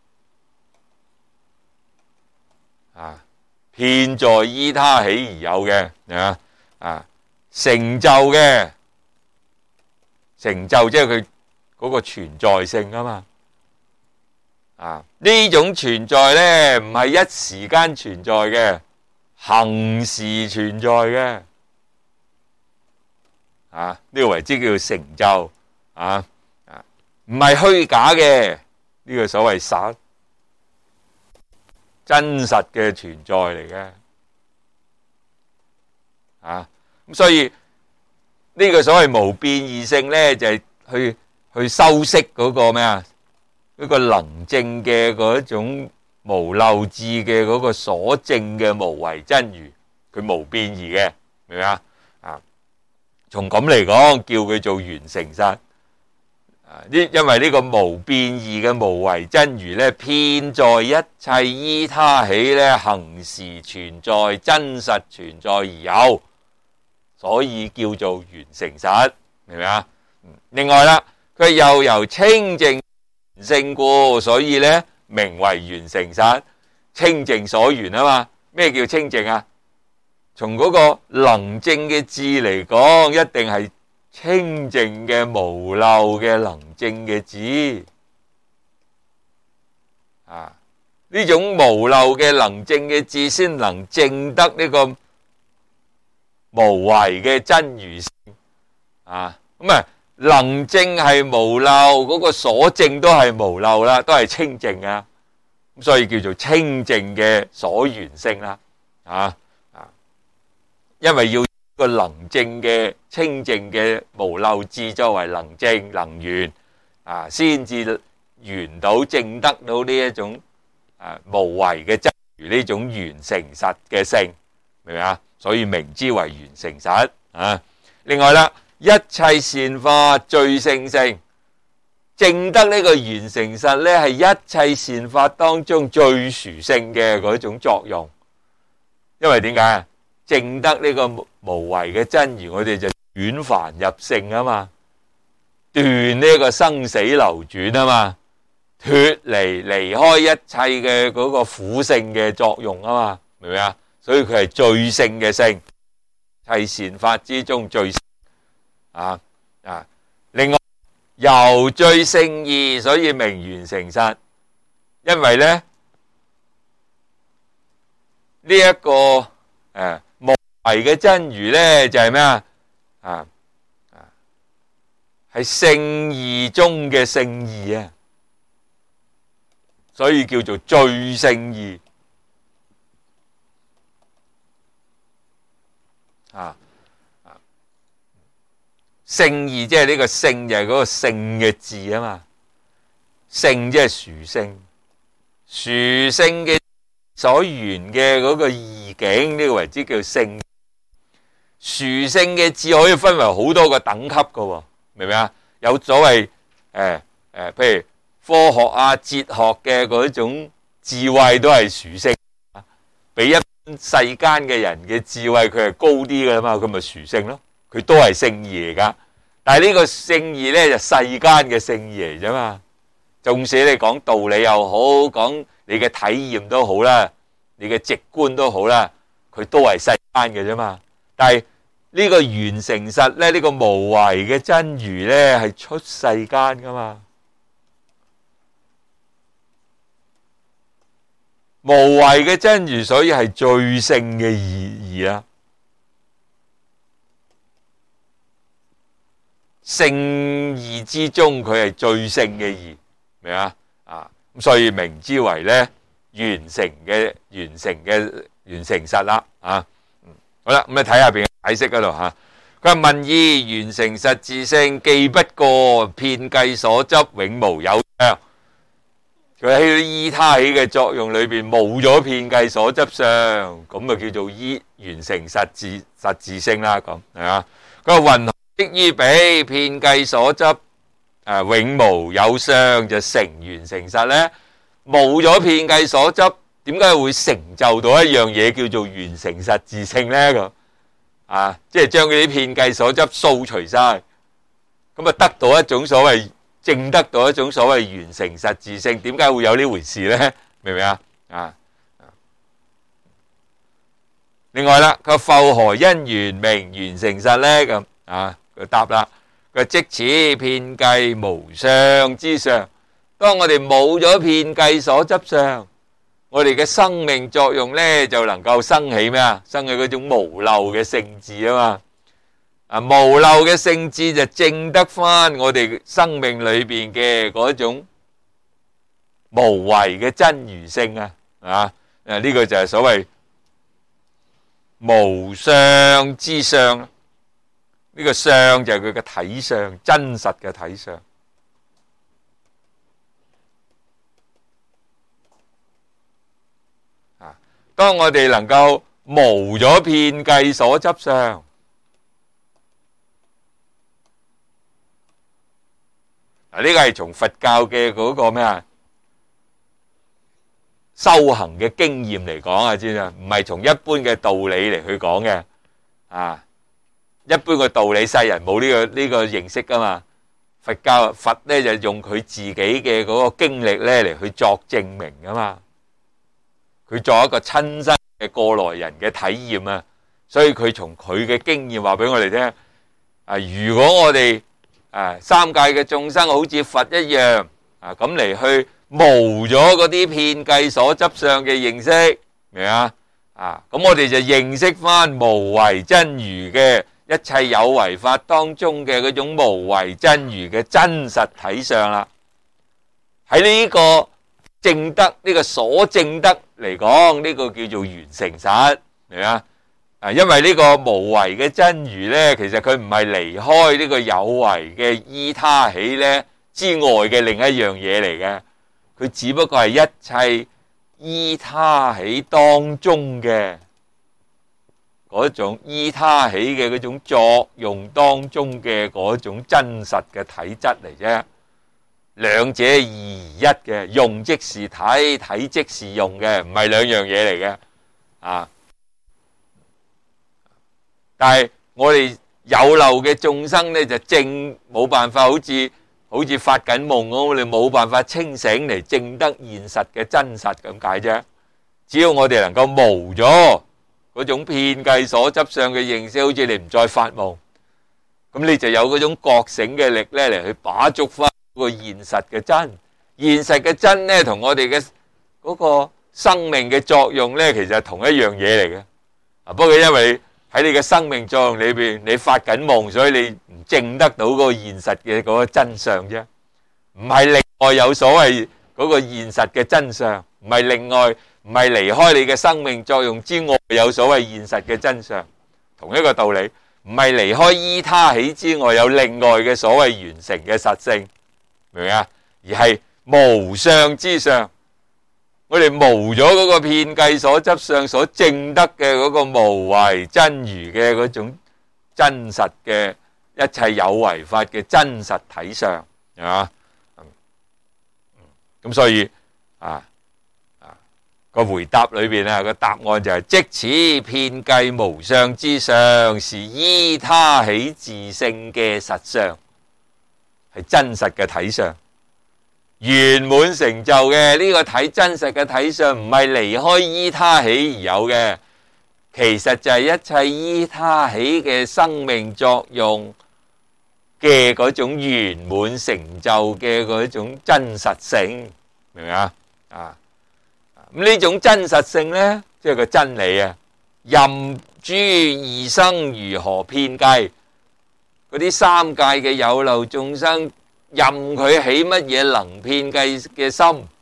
啊，遍在依他起而有嘅啊啊，成就嘅成就，即係佢嗰個存在性啊嘛。啊，呢種存在咧唔係一時間存在嘅，恆時存在嘅。啊，呢個為之叫成就啊。唔係虛假嘅，呢個所謂實真實嘅存在嚟嘅。啊，咁所以呢個所謂無變異性咧，就係去去修飾嗰個咩啊？嗰個能證嘅嗰一種無漏智嘅嗰個所證嘅無為真如，佢無變異嘅，明唔明啊？啊，從咁嚟講，叫佢做原成實。因因為呢個無變異嘅無為真如咧，遍在一切依他起咧，恆時存在，真實存在而有，所以叫做原成實，明唔明啊？另外啦，佢又由清淨性故，所以咧名為原成實，清淨所緣啊嘛。咩叫清淨啊？從嗰個能證嘅智嚟講，一定係清淨嘅無漏嘅能證嘅智啊，呢種無漏嘅能證嘅智先能證得呢個無為嘅真如性啊。咁啊，能證係無漏，嗰個所證都係無漏啦，都係清淨啊。咁所以叫做清淨嘅所緣性啦。啊啊，因為要個能證嘅清淨嘅無漏智作為能證能緣啊，先至緣到證得到呢一種啊無為嘅真如，呢種原成實嘅性，明唔明啊？所以名之為原成實啊。另外啦，一切善法最勝性，證得呢個原成實咧，係一切善法當中最殊勝嘅嗰種作用。因為點解啊？證得呢個無為嘅真如，我哋就轉凡入聖啊嘛，斷呢個生死流轉啊嘛，脫離離開一切嘅嗰個苦性嘅作用啊嘛，明唔明啊？所以佢係最勝嘅聖，係善法之中最勝啊啊！另外由最勝義，所以名原成實，因為咧呢一個誒。無為嘅真如咧就係咩啊？啊啊，係聖義中嘅聖義啊，所以叫做最勝義啊啊！聖義即係呢個聖，就係嗰個聖嘅字啊嘛。聖即係殊勝，殊勝嘅所緣嘅嗰個義境，呢個為之叫聖。殊勝嘅智可以分為好多個等級噶，明唔明啊？有所謂誒誒，譬如科學啊、哲學嘅嗰種智慧都係殊勝，比一般世間嘅人嘅智慧佢係高啲噶嘛，佢咪殊勝咯？佢都係聖義嚟噶，但係呢個聖義咧就世間嘅聖義嚟啫嘛。縱使你講道理又好，講你嘅體驗都好啦，你嘅直觀都好啦，佢都係世間嘅啫嘛。但係呢個原成實咧，呢個無為嘅真如咧，係出世間噶嘛。無為嘅真如，所以係最勝嘅意義啊。聖義之中，佢係最勝嘅義，明啊？啊，咁所以名之為咧完成嘅完成嘅完成實啦啊！好啦，咁你睇下邊解釋嗰度嚇。佢話問意完成實自性，既不過遍計所執，永無有相。佢喺依他起嘅作用裏邊冇咗遍計所執相，咁啊叫做依完成實自實自性啦。咁係嘛？佢話云何即於彼遍計所執誒永無有相就成完成實咧？冇咗遍計所執，點解會成就到一樣嘢叫做完成實自性咧？咁啊，即係將嗰啲遍計所執掃除晒，咁啊得到一種所謂證得到一種所謂完成實自性。點解會有呢回事咧？明唔明啊？啊，另外啦，佢復何因緣名完成實咧？咁啊，佢答啦，佢即此遍計無相之相。當我哋冇咗遍計所執相，我哋嘅生命作用咧就能夠生起咩啊？生起嗰種無漏嘅聖智啊嘛！啊，無漏嘅聖智就證得翻我哋生命裏邊嘅嗰種無為嘅真如性啊！啊，誒呢個就係所謂無相之相。呢個相就係佢嘅體相，真實嘅體相。當我哋能夠無咗遍計所執相，嗱呢個係從佛教嘅嗰個咩啊修行嘅經驗嚟講啊，知啊，唔係從一般嘅道理嚟去講嘅啊。一般嘅道理世人冇呢個呢個認識噶嘛。佛教佛咧就用佢自己嘅嗰個經歷咧嚟去作證明噶嘛。佢作一個親身嘅過來人嘅體驗啊，所以佢從佢嘅經驗話俾我哋聽啊，如果我哋啊三界嘅眾生好似佛一樣啊咁嚟去無咗嗰啲遍計所執相嘅認識，明啊？啊咁我哋就認識翻無為真如嘅一切有為法當中嘅嗰種無為真如嘅真實體相啦。喺呢個證得呢個所證得嚟講，呢個叫做完成實，明啊？啊，因為呢個無為嘅真如咧，其實佢唔係離開呢個有為嘅依他起咧之外嘅另一樣嘢嚟嘅，佢只不過係一切依他起當中嘅嗰種依他起嘅嗰種作用當中嘅嗰種真實嘅體質嚟啫。兩者二一嘅，用即是體，體即是用嘅，唔係兩樣嘢嚟嘅啊！但係我哋有漏嘅眾生咧，就正冇辦法，好似好似發緊夢咁，我哋冇辦法清醒嚟證得現實嘅真實咁解啫。只要我哋能夠無咗嗰種遍計所執相嘅認識，好似你唔再發夢，咁你就有嗰種覺醒嘅力咧嚟去把捉翻個現實嘅真，現實嘅真咧，同我哋嘅嗰個生命嘅作用咧，其實係同一樣嘢嚟嘅。啊，不過因為喺你嘅生命作用裏邊，你發緊夢，所以你唔證得到嗰個現實嘅嗰個真相啫。唔係另外有所謂嗰個現實嘅真相，唔係另外唔係離開你嘅生命作用之外有所謂現實嘅真相，同一個道理，唔係離開依他起之外有另外嘅所謂完成嘅實性。明唔明啊？而係無相之相，我哋無咗嗰個遍計所執相所證得嘅嗰個無為真如嘅嗰種真實嘅一切有為法嘅真實體相，係嘛？咁所以啊啊個回答裏邊啊個答案就係即此遍計無相之相，是依他起自性嘅實相。係真實嘅體相，圓滿成就嘅呢個體真實嘅體相，唔係離開依他起而有嘅，其實就係一切依他起嘅生命作用嘅嗰種圓滿成就嘅嗰種真實性，明唔明啊？啊，咁呢種真實性呢，即係個真理啊！任諸異生如何遍計。嗰啲三界嘅有漏眾生，任佢起乜嘢能遍計嘅心，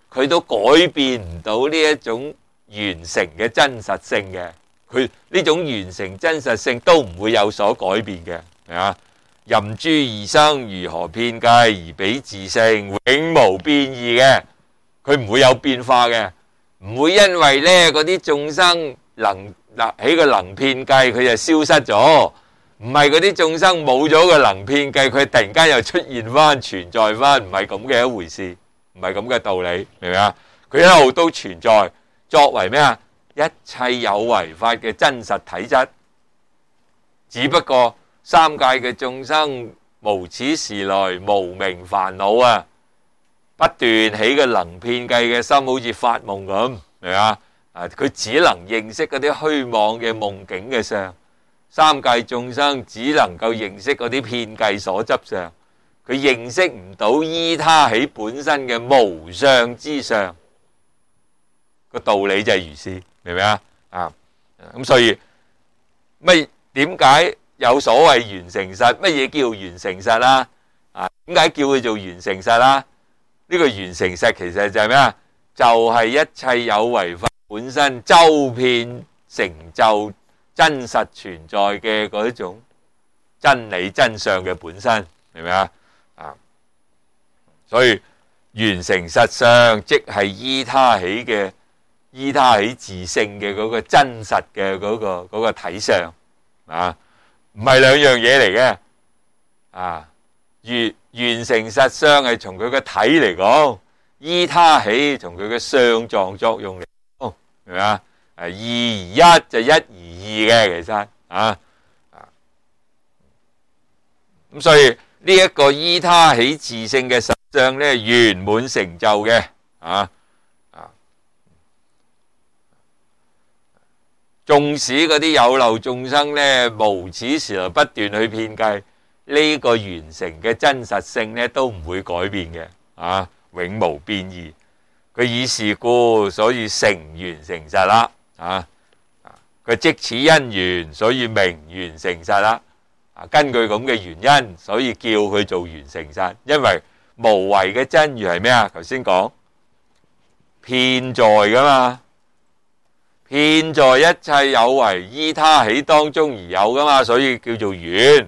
佢都改變唔到呢一種完成嘅真實性嘅。佢呢種完成真實性都唔會有所改變嘅，係嘛？任諸異生，如何遍計而比自性，永無變異嘅，佢唔會有變化嘅，唔會因為咧嗰啲眾生能嗱起個能遍計，佢就消失咗。唔係嗰啲眾生冇咗個能遍計，佢突然間又出現翻存在翻，唔係咁嘅一回事，唔係咁嘅道理，明唔明啊？佢一路都存在，作為咩啊？一切有為法嘅真實體質，只不過三界嘅眾生無始時來無明煩惱啊，不斷起個能遍計嘅心，好似發夢咁，明唔明啊？啊，佢只能認識嗰啲虛妄嘅夢境嘅相。三界眾生只能夠認識嗰啲遍計所執相，佢認識唔到依他起本身嘅無相之相，個道理就係如是，明唔明啊？啊，咁所以乜點解有所謂完成實？乜嘢叫完成實啦？啊，點解叫佢做完成實啦？呢個完成實其實就係咩啊？就係一切有為法本身周遍成就真實存在嘅嗰一種真理真相嘅本身，明唔明啊？啊，所以完成實相，即係依他起嘅，依他起自性嘅嗰個真實嘅嗰個嗰個體相啊，唔係兩樣嘢嚟嘅啊。完完成實相係從佢個體嚟講，依他起從佢嘅相狀作用嚟講，明唔明啊？二而一就一而二嘅，其實啊啊，咁所以呢一個依他起自性嘅實相咧，圓滿成就嘅啊啊，縱使嗰啲有漏眾生咧，無始時來不斷去遍計，呢個完成嘅真實性咧，都唔會改變嘅啊，永無變異。佢以是故，所以成完成實啦。啊！佢即此因緣，所以名完成實啦。啊，根據咁嘅原因，所以叫佢做完成實。因為無為嘅真如係咩啊？頭先講遍在噶嘛，遍在一切有為依他起當中而有噶嘛，所以叫做圓。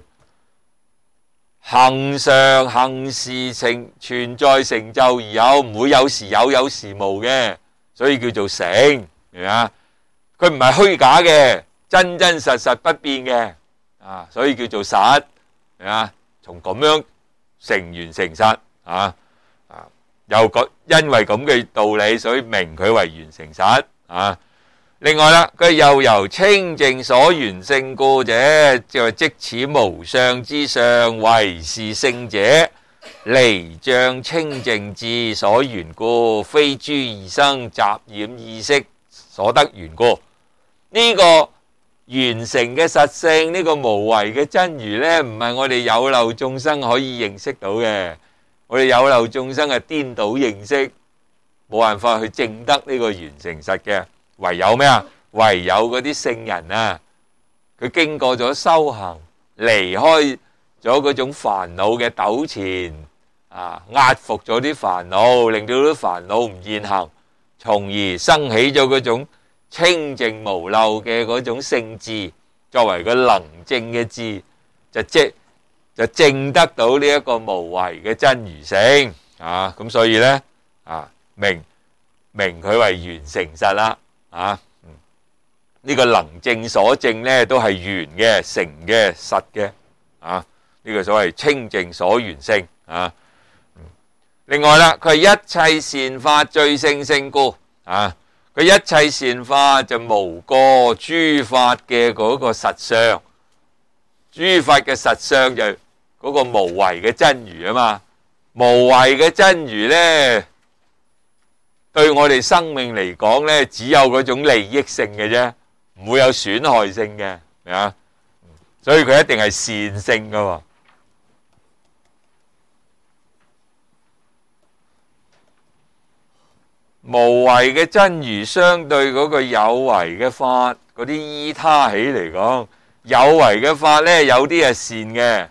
行常行事成存在成就而有，唔會有時有有時無嘅，所以叫做成，明嘛？佢唔係虛假嘅，真真實實不變嘅，啊，所以叫做實，係嘛？從咁樣成完成實，啊啊，又講因為咁嘅道理，所以名佢為完成實，啊。另外啦，佢又由清淨所緣性故者，就係即此無相之相，為是聖者，離障清淨智所緣故，非諸異生雜染意識所得緣故。呢個完成嘅實性，呢個無為嘅真如呢，唔係我哋有漏眾生可以認識到嘅。我哋有漏眾生係顛倒認識，冇辦法去證得呢個完成實嘅。唯有咩啊？唯有嗰啲聖人啊，佢經過咗修行，離開咗嗰種煩惱嘅糾纏啊，壓服咗啲煩惱，令到啲煩惱唔現行，從而生起咗嗰種清淨無漏嘅嗰種聖智，作為個能證嘅智，就即就證得到呢一個無為嘅真如性啊！咁所以呢，啊，明明佢為完成實啦。啊，嗯，呢個能證所證咧都係圓嘅、成嘅、實嘅，啊，呢個所謂清淨所緣性啊。另外啦，佢係一切善法最勝性故，啊，佢一切善法就無過諸法嘅嗰個實相，諸法嘅實相就嗰個無為嘅真如啊嘛，無為嘅真如咧。對我哋生命嚟講呢，只有嗰種利益性嘅啫，唔會有損害性嘅，係嘛？所以佢一定係善性噶。無為嘅真如相對嗰個有為嘅法，嗰啲依他起嚟講，有為嘅法呢，有啲係善嘅，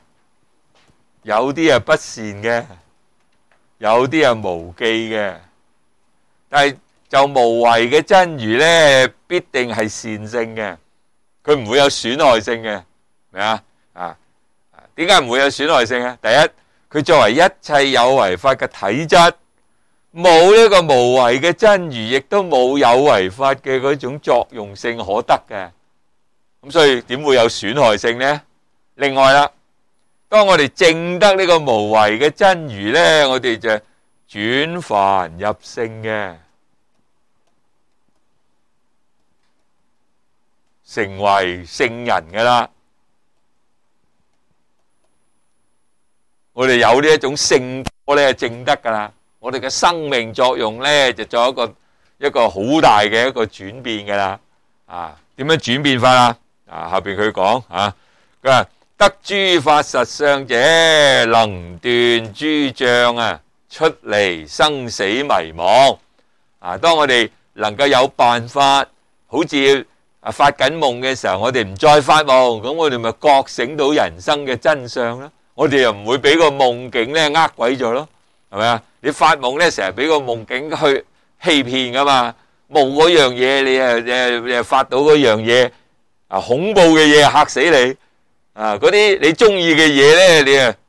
有啲係不善嘅，有啲係無記嘅。 但係就無為嘅真如咧，必定係善性嘅，佢唔會有損害性嘅，明啊？啊，點解唔會有損害性啊？第一，佢作為一切有為法嘅體質，冇呢個無為嘅真如，亦都冇有為法嘅嗰種作用性可得嘅，咁所以點會有損害性呢？另外啦，當我哋證得呢個無為嘅真如咧，我哋就轉凡入聖嘅，成為聖人噶啦。我哋有呢一種聖果咧，證得噶啦。我哋嘅生命作用咧，就做一個一個好大嘅一個轉變噶啦。啊，點樣轉變法啊？啊，後邊佢講啊，佢話得諸法實相者，能斷諸障啊，出離生死迷惘。啊，當我哋能夠有辦法，好似啊發緊夢嘅時候，我哋唔再發夢，咁我哋咪覺醒到人生嘅真相啦。我哋又唔會俾個夢境咧呃鬼咗咯，係咪啊？你發夢咧成日俾個夢境去欺騙噶嘛，夢嗰樣嘢你誒誒誒發到嗰樣嘢啊，恐怖嘅嘢嚇死你啊！嗰啲你中意嘅嘢咧，你啊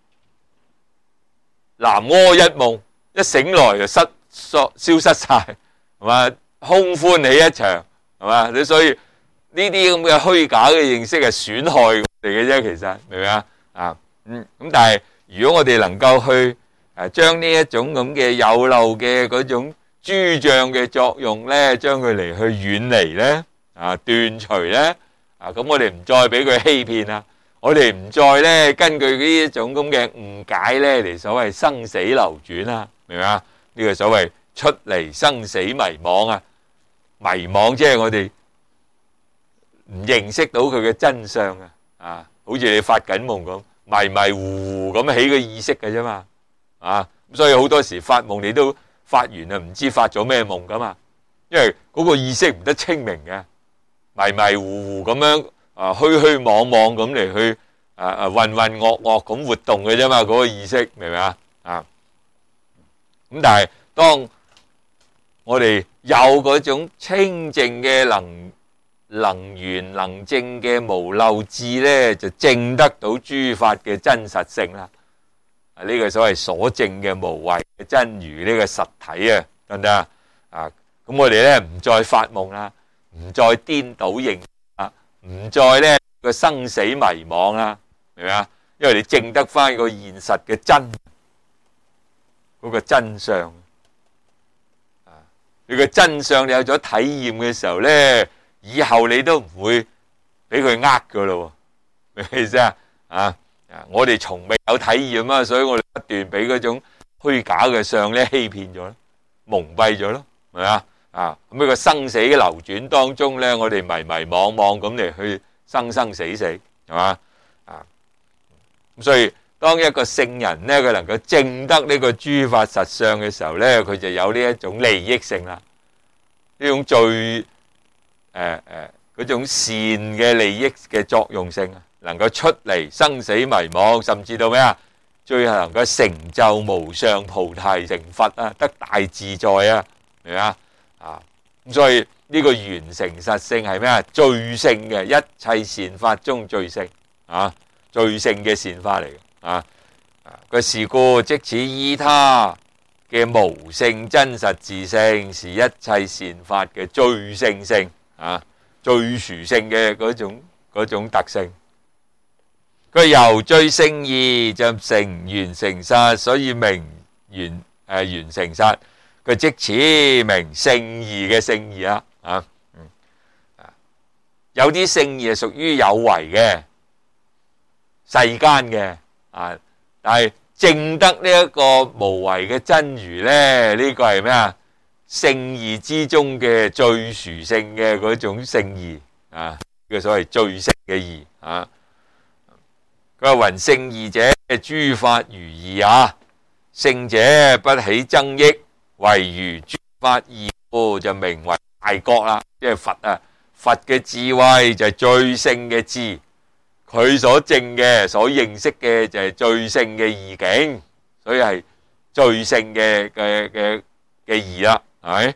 南柯一夢，一醒來就失消消失晒，係嘛？空歡喜一場，係嘛？你所以呢啲咁嘅虛假嘅認識係損害我哋嘅啫，其實明唔明啊？啊！嗯，咁但係如果我哋能夠去誒將呢一種咁嘅有漏嘅嗰種諸障嘅作用咧，將佢嚟去遠離咧，啊斷除咧，啊咁我哋唔再俾佢欺騙啦，我哋唔再咧根據呢一種咁嘅誤解咧嚟所謂生死流轉啊，明唔明啊？呢個所謂出離生死迷惘啊，迷惘即係我哋唔認識到佢嘅真相啊，啊，好似你發緊夢咁。迷迷糊糊咁起個意識嘅啫嘛，啊，咁所以好多時發夢你都發完啊，唔知發咗咩夢噶嘛，因為嗰個意識唔得清明嘅，迷迷糊糊咁樣啊，虛虛妄妄咁嚟去啊啊渾渾噩噩咁活動嘅啫嘛，嗰個意識明唔明啊？啊，咁但係當我哋有嗰種清淨嘅能。能圓能證嘅無漏智咧，就證得到諸法嘅真實性啦。啊，呢個所謂所證嘅無為嘅真如呢個實體啊，得唔得啊？啊，咁我哋咧唔再發夢啦，唔再顛倒認啊，唔再咧個生死迷惘啦，明唔明啊？因為你證得翻個現實嘅真嗰個真相啊，你個真相你有咗體驗嘅時候咧。以後你都唔會俾佢呃噶咯，明唔明意思啊？啊，我哋從未有體驗啊，所以我哋不斷俾嗰種虛假嘅相咧欺騙咗，蒙蔽咗咯，係咪啊？啊，咁呢個生死嘅流轉當中咧，我哋迷迷惘惘咁嚟去生生死死，係嘛？啊，咁所以當一個聖人咧，佢能夠證得呢個諸法實相嘅時候咧，佢就有呢一種利益性啦，呢種最誒誒嗰種善嘅利益嘅作用性啊，能夠出離生死迷惘，甚至到咩啊？最後能夠成就無上菩提成佛啊，得大自在啊，明唔明啊？啊，咁所以呢個完成實性係咩啊？最勝嘅一切善法中最勝啊，最勝嘅善法嚟嘅啊！個是故即此依他嘅無性真實自性，是一切善法嘅最勝性。啊，最殊勝嘅嗰種嗰種特性，佢由最勝義就成完成實，所以名完誒完成實。佢即此名勝義嘅勝義啦。啊，嗯啊，有啲勝義係屬於有為嘅世間嘅啊，但係證得呢一個無為嘅真如咧，呢個係咩啊？聖義之中嘅最殊勝嘅嗰種聖義啊，呢個所謂最勝嘅義啊。佢話云勝義者，諸法如義啊，勝者不起增益，唯如諸法義故，就名為大覺啦。即係佛啊，佛嘅智慧就係最勝嘅智，佢所證嘅、所認識嘅就係最勝嘅義境，所以係最勝嘅嘅嘅嘅義啦。係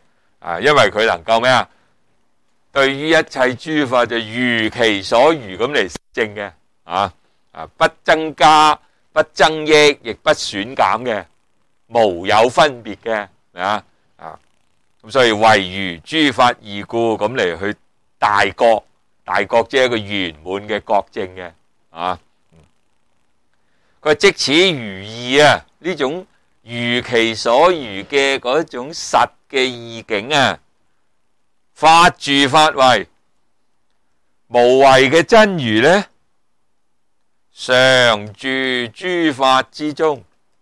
啊，因為佢能夠咩啊？對於一切諸法就如其所如咁嚟證嘅，啊啊，不增加、不增益，亦不損減嘅，無有分別嘅，啊啊，咁所以唯如諸法義故咁嚟去大覺，大覺即係一個圓滿嘅覺證嘅，啊，佢話即此如義啊，呢種如其所如嘅嗰種實嘅義境啊，法住法位。無為嘅真如呢，常住諸法之中。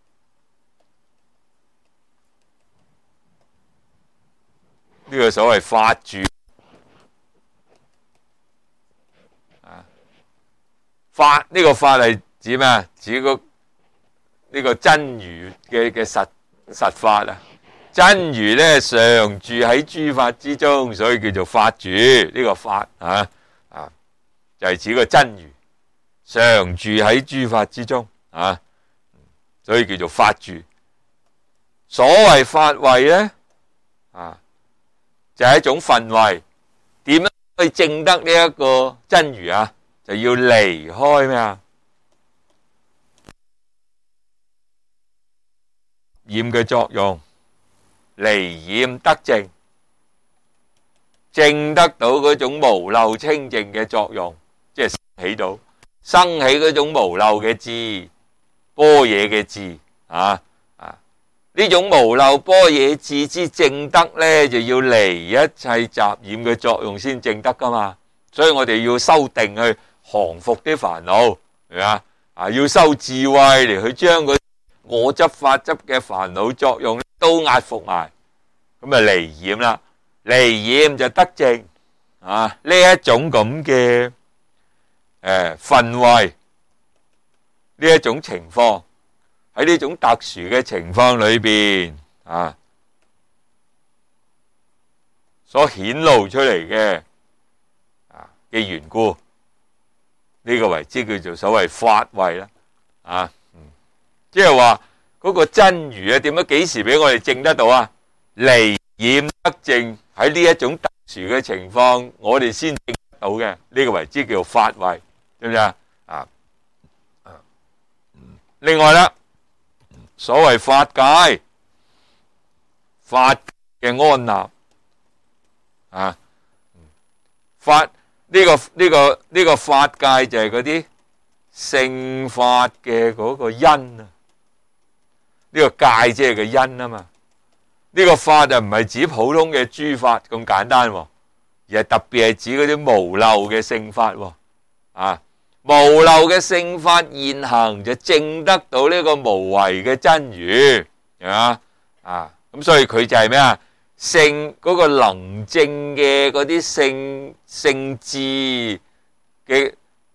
呢個所謂法住啊，法呢個法係指咩啊？指個呢個真如嘅嘅實實法啊。真如呢，常住喺諸法之中，所以叫做法住。呢個法啊。啊，就係指個真如常住喺諸法之中啊，所以叫做法住。所謂法位咧，啊，就係一種分位。點樣去證得呢一個真如啊？就要離開咩啊？染嘅作用，離染得證。證得到嗰種無漏清淨嘅作用，即係起到生起嗰種無漏嘅智，般若嘅智啊啊！呢種無漏般若智之證得呢，就要離一切雜染嘅作用先證得噶嘛。所以我哋要修定去降伏啲煩惱，係咪啊？啊，要修智慧嚟去將嗰我執法執嘅煩惱作用都壓服埋，咁啊離染啦。離染就得證啊！呢一種咁嘅誒分位，呢一種情況喺呢種特殊嘅情況裏邊啊，所顯露出嚟嘅啊嘅緣故，呢個為之叫做所謂法位啦啊！即係話嗰個真如啊，點樣幾時俾我哋證得到啊？離染得證。喺呢一種特殊嘅情況，我哋先證得到嘅，呢個為之叫法位，知唔知啊？啊，另外啦，所謂法界，法嘅安立啊，法呢個呢個呢個法界就係嗰啲聖法嘅嗰個因啊，呢個界即係個因啊嘛。呢個法就唔係指普通嘅諸法咁簡單，而係特別係指嗰啲無漏嘅聖法。啊，無漏嘅聖法現行就證得到呢個無為嘅真如，係嘛？啊，咁所以佢就係咩啊？聖嗰個能證嘅嗰啲聖聖智嘅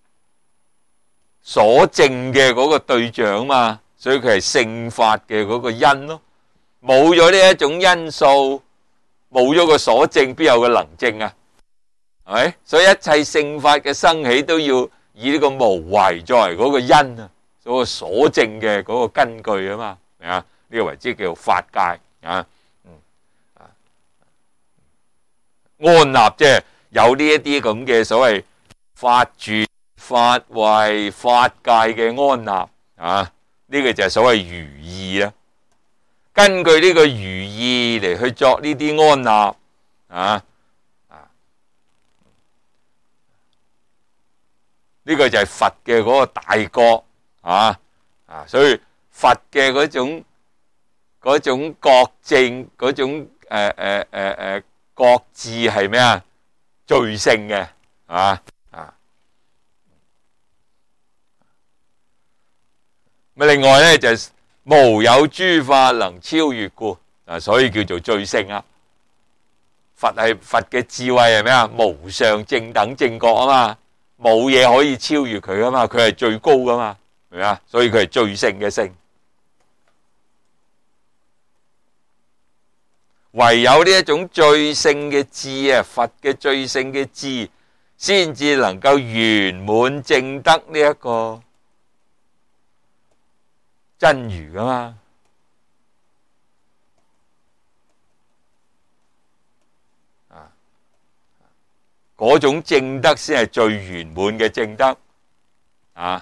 所證嘅嗰個對象嘛，所以佢係聖法嘅嗰個因咯。冇咗呢一種因素，冇咗個所證，邊有個能證啊？係咪？所以一切聖法嘅生起都要以呢個無為作為嗰個因啊，嗰個所證嘅嗰個根據啊嘛，明啊？呢個為之叫做法界啊，嗯啊，安立即係有呢一啲咁嘅所謂法住、法位、法界嘅安立啊，呢個就係所謂如義啦。根據呢個如義嚟去作呢啲安立啊啊，呢個就係佛嘅嗰個大覺啊啊，所以佛嘅嗰種嗰種覺證嗰種誒誒誒誒覺智係咩啊？最勝嘅啊啊，咁另外咧就係無有諸法能超越故，啊，所以叫做最勝啊！佛係佛嘅智慧係咩啊？無上正等正覺啊嘛，冇嘢可以超越佢啊嘛，佢係最高噶嘛，明唔明啊？所以佢係最勝嘅勝。唯有呢一種最勝嘅智啊，佛嘅最勝嘅智，先至能夠圓滿證得呢一個真如噶嘛。 嗰種證德先係最圓滿嘅證德啊！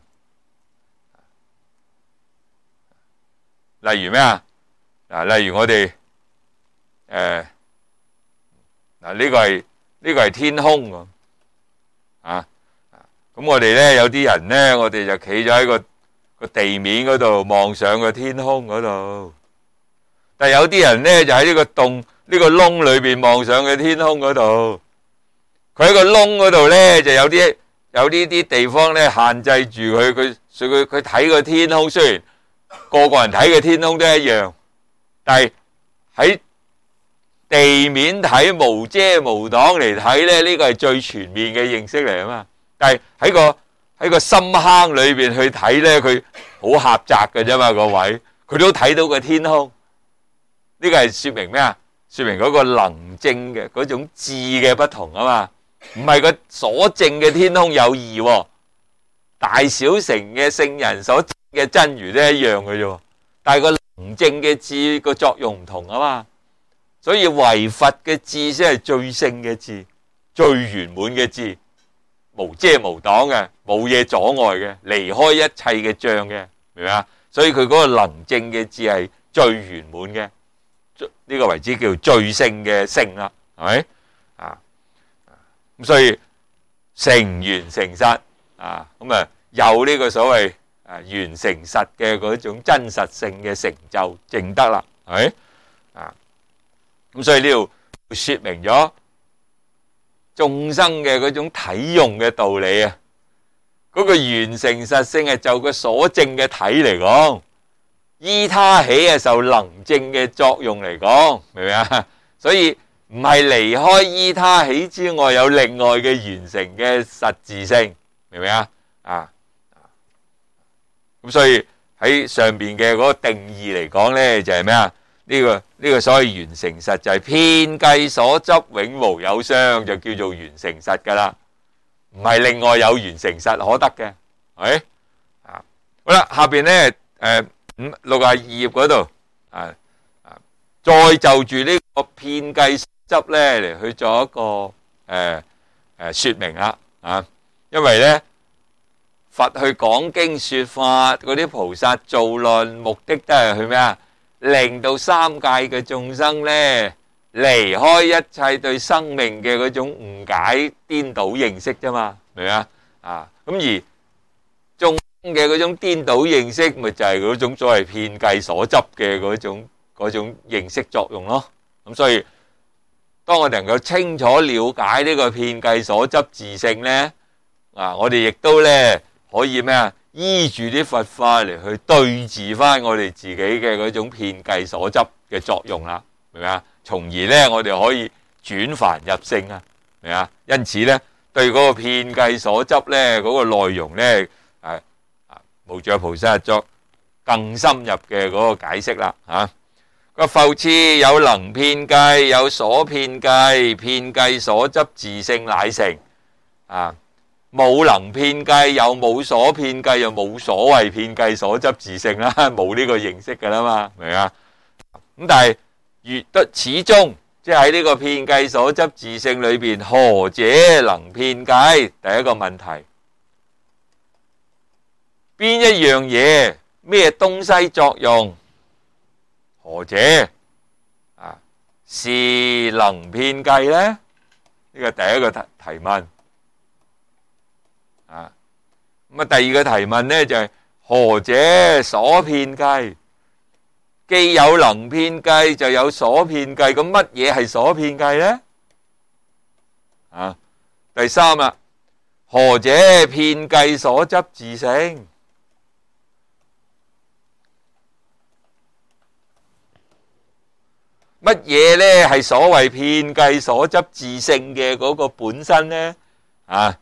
例如咩啊？嗱，例如我哋誒嗱呢個係呢個係天空喎啊！咁我哋咧有啲人咧，我哋就企咗喺個個地面嗰度望上個天空嗰度，但係有啲人咧就喺呢個洞呢個窿裏邊望上嘅天空嗰度。佢喺個窿嗰度咧就有啲有呢啲地方咧限制住佢，佢所以佢佢睇個天空，雖然個個人睇嘅天空都一樣，但係喺地面睇無遮無擋嚟睇咧，呢個係最全面嘅認識嚟啊嘛。但係喺個喺個深坑裏邊去睇咧，佢好狹窄嘅啫嘛，個位佢都睇到個天空。呢個係說明咩啊？說明嗰個能證嘅嗰種智嘅不同啊嘛。唔係個所證嘅天空有異喎，大小乘嘅聖人所證嘅真如都一樣嘅啫，但係個能證嘅智個作用唔同啊嘛，所以唯佛嘅智先係最勝嘅智，最圓滿嘅智，無遮無擋嘅，冇嘢阻礙嘅，離開一切嘅障嘅，明唔明啊？所以佢嗰個能證嘅智係最圓滿嘅，呢個為之叫最勝嘅勝啦，係咪啊？咁所以成圓成實啊，咁啊有呢個所謂啊圓成實嘅嗰種真實性嘅成就證得啦，係咪啊？咁所以呢度說明咗眾生嘅嗰種體用嘅道理啊，嗰個圓成實性係就個所證嘅體嚟講，依他起係受能證嘅作用嚟講，明唔明啊？所以唔係離開依他起之外，有另外嘅完成嘅實自性，明唔明啊？啊，咁所以喺上邊嘅嗰個定義嚟講咧，就係咩啊？呢個呢個所謂圓成實就係遍計所執永無有相，就叫做圓成實噶啦，唔係另外有圓成實可得嘅，係咪啊？好啦，下邊咧誒五六十二頁嗰度啊啊，再就住呢個遍計執咧嚟去做一個誒誒、呃呃、說明啦啊，因為咧佛去講經說法，嗰啲菩薩造論，目的都係去咩啊？令到三界嘅眾生咧離開一切對生命嘅嗰種誤解顛倒認識啫嘛，明唔明啊？啊，咁而眾生嘅嗰種顛倒認識，咪就係嗰種所謂遍計所執嘅嗰種嗰種認識作用咯。咁所以當我哋能夠清楚了解呢個遍計所執自性咧，啊，我哋亦都咧可以咩啊？依住啲佛法嚟去對治翻我哋自己嘅嗰種遍計所執嘅作用啦，明唔明啊？從而咧我哋可以轉凡入聖啊，明唔明啊？因此咧對嗰個遍計所執咧嗰個內容咧，誒啊無著菩薩作更深入嘅嗰個解釋啦，嚇。個復次有能遍計，有所遍計，遍計所執自性乃成啊。冇能遍計，又冇所遍計，又冇所謂遍計所執自性啦，冇呢個認識噶啦嘛，明唔明啊？咁但係越得始終即係喺呢個遍計所執自性裏邊，何者能遍計？第一個問題，邊一樣嘢咩東西作用？何者啊是能遍計咧？呢個第一個提提問。啊，咁啊，第二個提問咧就係、是、何者所遍計？既有能遍計，就有所遍計，咁乜嘢係所遍計咧？啊，第三啦，何者遍計所執自性？乜嘢咧係所謂遍計所執自性嘅嗰個本身咧？啊？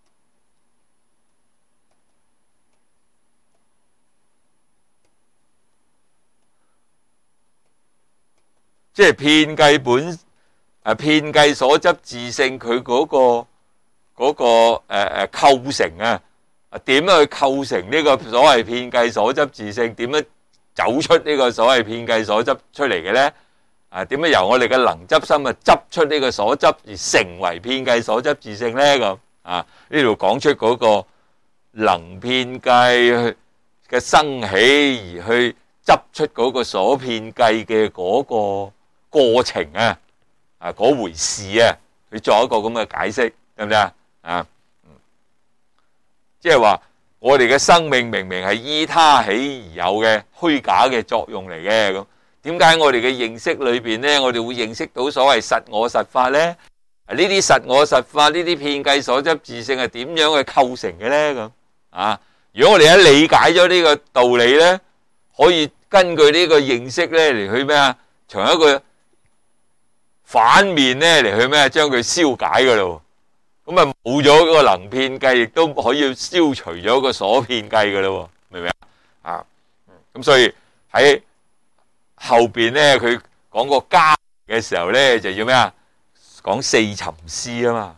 即係遍計本誒，遍計所執自性，佢嗰個嗰個誒誒構成啊，點樣去構成呢個所謂遍計所執自性？點樣走出呢個所謂遍計所執出嚟嘅咧？ 啊，點樣由我哋嘅能執心啊執出呢個所執而成為遍計所執自性呢？咁啊，呢度講出嗰個能遍計嘅生起而去執出嗰個所遍計嘅嗰個過程啊，啊嗰回事啊，去做一個咁嘅解釋，得唔得啊？啊，即係話我哋嘅生命明明係依他起而有嘅虛假嘅作用嚟嘅，咁點解我哋嘅認識裏邊呢，我哋會認識到所謂實我實法呢？呢啲實我實法，呢啲遍計所執自性係點樣去構成嘅呢？咁啊，如果我哋一理解咗呢個道理呢，可以根據呢個認識呢嚟去咩啊？從一個反面呢嚟去咩啊？將佢消解噶咯，咁啊冇咗嗰個能遍計，亦都可以消除咗個所遍計噶咯，明唔明啊？啊，咁所以喺後邊呢，佢講個家嘅時候呢，就要咩啊？講四尋思啊嘛，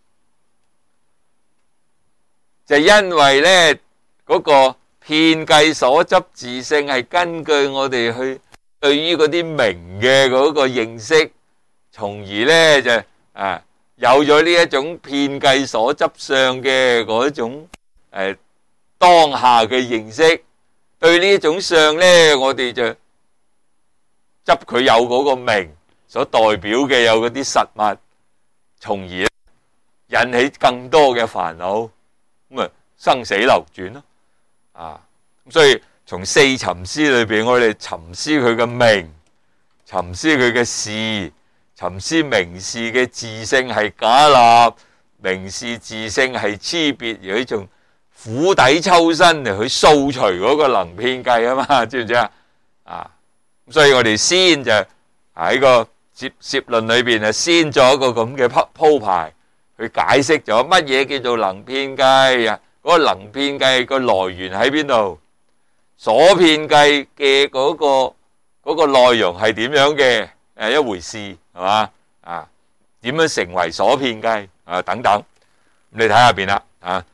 就因為呢嗰個遍計所執自性係根據我哋去對於嗰啲名嘅嗰個認識，從而呢就啊有咗呢一種遍計所執相嘅嗰種誒當下嘅認識，對呢種相呢，我哋就執佢有嗰個名所代表嘅有嗰啲實物，從而引起更多嘅煩惱，咁啊生死流轉咯，啊咁所以從四尋思裏邊，我哋尋思佢嘅名，尋思佢嘅事，尋思名事嘅自性係假立，名事自性係差別，而佢從釜底抽薪嚟去掃除嗰個能遍計啊嘛，知唔知啊？啊！所以我哋先就喺個攝攝論裏邊啊，先做一個咁嘅鋪鋪排，去解釋咗乜嘢叫做能遍計啊？嗰個能遍計個來源喺邊度？所遍計嘅嗰個嗰個內容係點樣嘅？誒一回事係嘛？啊點樣成為所遍計啊？等等，你睇下邊啦啊！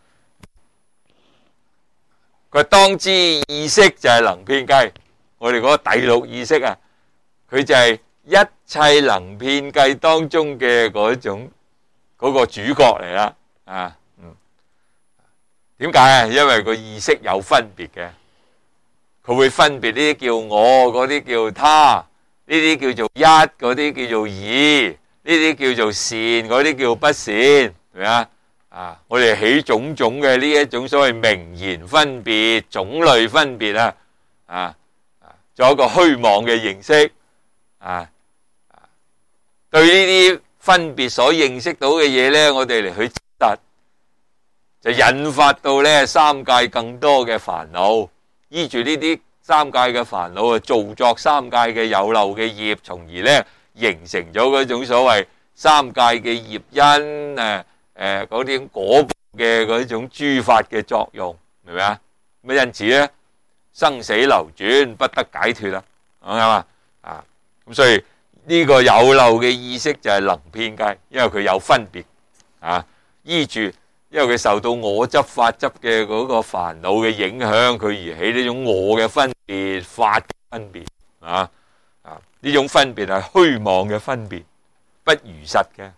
佢當知意識就係能遍計。我哋嗰個第六意識啊，佢就係一切能遍計當中嘅嗰種嗰個主角嚟啦，啊，嗯，點解啊？因為個意識有分別嘅，佢會分別呢啲叫我，嗰啲叫他，呢啲叫做一，嗰啲叫做二，呢啲叫做善，嗰啲叫不善，係咪啊？啊，我哋起種種嘅呢一種所謂名言分別、種類分別啊，啊。做一個虛妄嘅認識啊，對呢啲分別所認識到嘅嘢呢，我哋嚟去執，就引發到呢三界更多嘅煩惱，依住呢啲三界嘅煩惱啊，造作三界嘅有漏嘅業，從而呢形成咗嗰種所謂三界嘅業因誒誒嗰啲果嘅嗰種諸法嘅作用，明唔明啊？咁因此呢，生死流轉不得解脫啦，啱嘛？啊，咁所以呢個有漏嘅意識就係能遍計，因為佢有分別啊，依住，因為佢受到我執法執嘅嗰個煩惱嘅影響，佢而起呢種我嘅分別、法嘅分別啊啊，呢種分別係虛妄嘅分別，不如實嘅。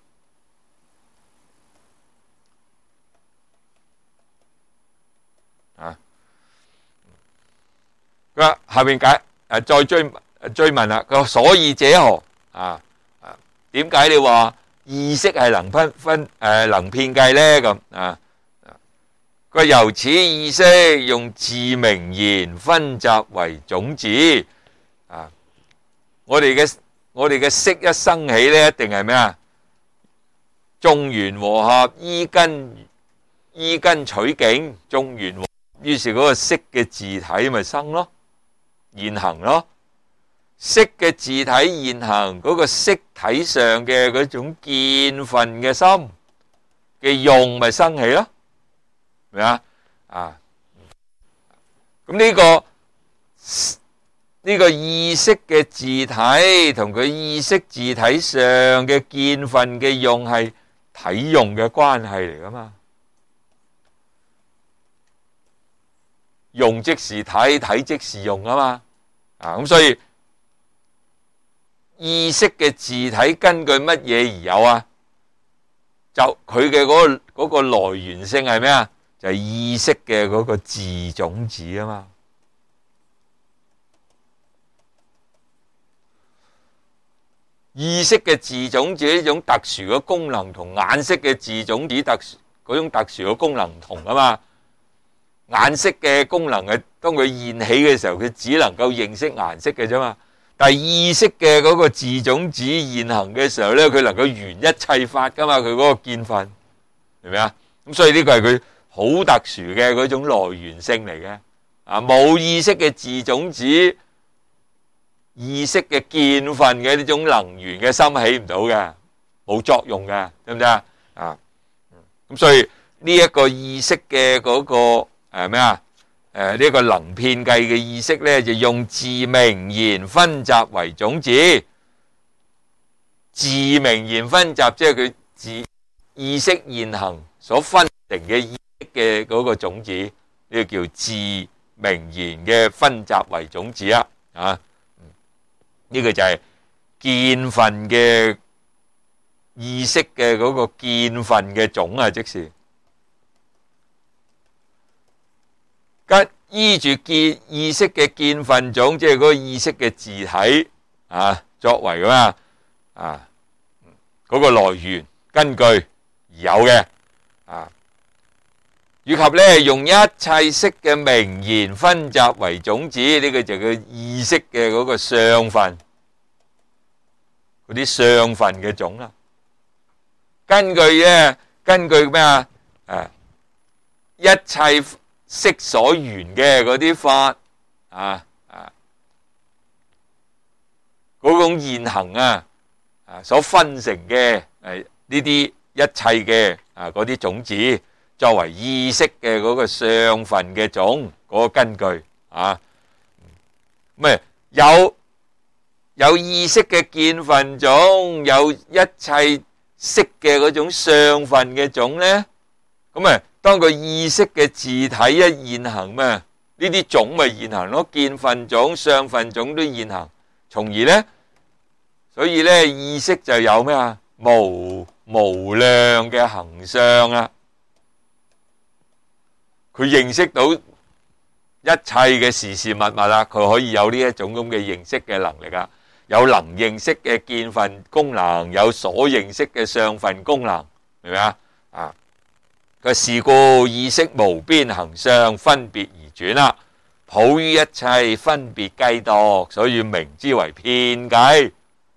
佢話下邊解誒再追追問啦，佢話所以者何啊啊？點解你話意識係能分分誒能遍計咧？咁啊，佢話由此意識用自名言分集為種子啊！我哋嘅我哋嘅識一生起咧，一定係咩啊？眾緣和合，依根依根取景，眾緣和合，於是嗰個識嘅自體咪生咯。現行咯，識嘅自體現行，嗰個識體上嘅嗰種見分嘅心嘅用咪生起咯，係咪啊？啊，咁呢個呢個意識嘅自體同佢意識自體上嘅見分嘅用係體用嘅關係嚟噶嘛？用即是體，體即是用啊嘛，啊咁所以意識嘅自體根據乜嘢而有啊？就佢嘅嗰個嗰個來源性係咩啊？就係意識嘅嗰個自種子啊嘛。意識嘅自種子呢種特殊嘅功能同眼識嘅自種子特殊嗰種特殊嘅功能唔同啊嘛。眼識嘅功能係當佢現起嘅時候，佢只能夠認識顏色嘅啫嘛。但係意識嘅嗰個自種子現行嘅時候咧，佢能夠緣一切法噶嘛，佢嗰個見分，明唔明啊？咁所以呢個係佢好特殊嘅嗰種來源性嚟嘅。啊，冇意識嘅自種子，意識嘅見分嘅呢種能源嘅心起唔到嘅，冇作用嘅，得唔得啊？啊，咁所以呢一個意識嘅嗰個誒咩啊？誒呢個能遍計嘅意識咧，就用自名言分集為種子。自名言分集即係佢自意識現行所分成嘅意識嘅嗰個種子，呢個叫自名言嘅分集為種子啊！啊，呢個就係見分嘅意識嘅嗰個見分嘅種啊，即是。跟依住見意識嘅見分種，即係嗰個意識嘅自體啊，作為咁啊啊嗰個來源根據而有嘅啊，以及咧用一切識嘅名言分集為種子，呢個就係佢意識嘅嗰個相分，嗰啲相分嘅種啦。根據咧，根據咩啊？誒，一切識所緣嘅嗰啲法啊啊，嗰種現行啊啊所分成嘅誒呢啲一切嘅啊嗰啲種子，作為意識嘅嗰個相分嘅種嗰個根據啊，咁啊有有意識嘅見分種，有一切識嘅嗰種相分嘅種咧，咁啊。當個意識嘅自體一現行咩？呢啲種咪現行咯，見分種、相分種都現行，從而咧，所以咧意識就有咩啊？無無量嘅行相啦，佢認識到一切嘅事事物物啦，佢可以有呢一種咁嘅認識嘅能力啊，有能認識嘅見分功能，有所認識嘅相分功能，明唔明啊？啊！個是故意識無邊行相分別而轉啦，普於一切分別計度，所以名之為遍計。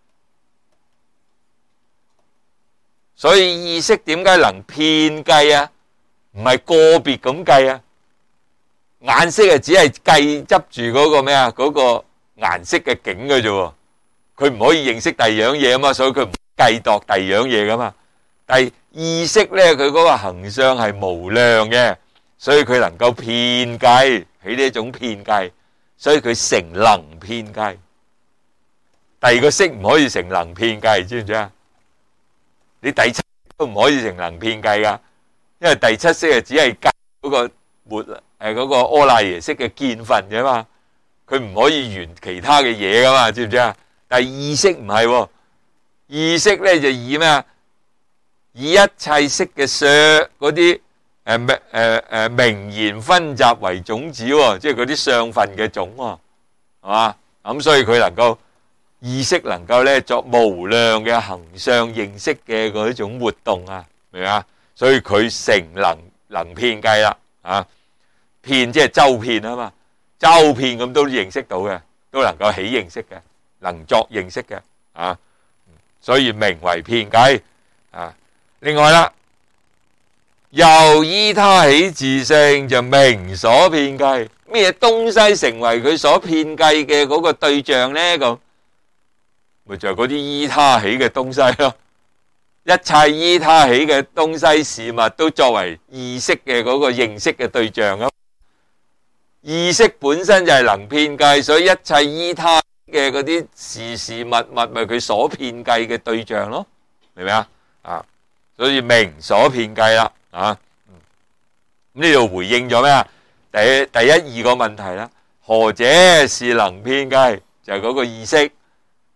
所以意識點解能遍計啊？唔係個別咁計啊，眼識啊只係計執住嗰個咩啊？嗰個顏色嘅境嘅啫，佢唔可以認識第二樣嘢啊嘛，所以佢唔計度第二樣嘢噶嘛。但係意識咧，佢嗰個行相係無量嘅，所以佢能夠遍計，起呢一種遍計，所以佢成能遍計。第二個識唔可以成能遍計，知唔知啊？你第七都唔可以成能遍計噶，因為第七識啊只係計嗰個末誒嗰個阿賴耶識嘅見分嘅嘛，佢唔可以緣其他嘅嘢噶嘛，知唔知啊？但係意識唔係，意識咧就以咩啊？以一切識嘅相嗰啲誒誒誒名言分集為種子喎，即係嗰啲相分嘅種喎，係嘛？咁所以佢能夠意識能夠咧作無量嘅行相認識嘅嗰一種活動啊，明唔明啊？所以佢成能能遍計啦，啊，遍即係周遍啊嘛，周遍咁都認識到嘅，都能夠起認識嘅，能作認識嘅，啊，所以名為遍計啊。另外啦，又依他起自性，就名所遍計。咩東西成為佢所遍計嘅嗰個對象呢？咁咪就係嗰啲依他起嘅東西咯。一切依他起嘅東西事物都作為意識嘅嗰個認識嘅對象啊。意識本身就係能遍計，所以一切依他嘅嗰啲事事物物咪佢所遍計嘅對象咯，明唔明啊？啊！所以名所遍計啦，啊，咁呢度回應咗咩啊？第第一二個問題啦，何者是能遍計？就係嗰個意識，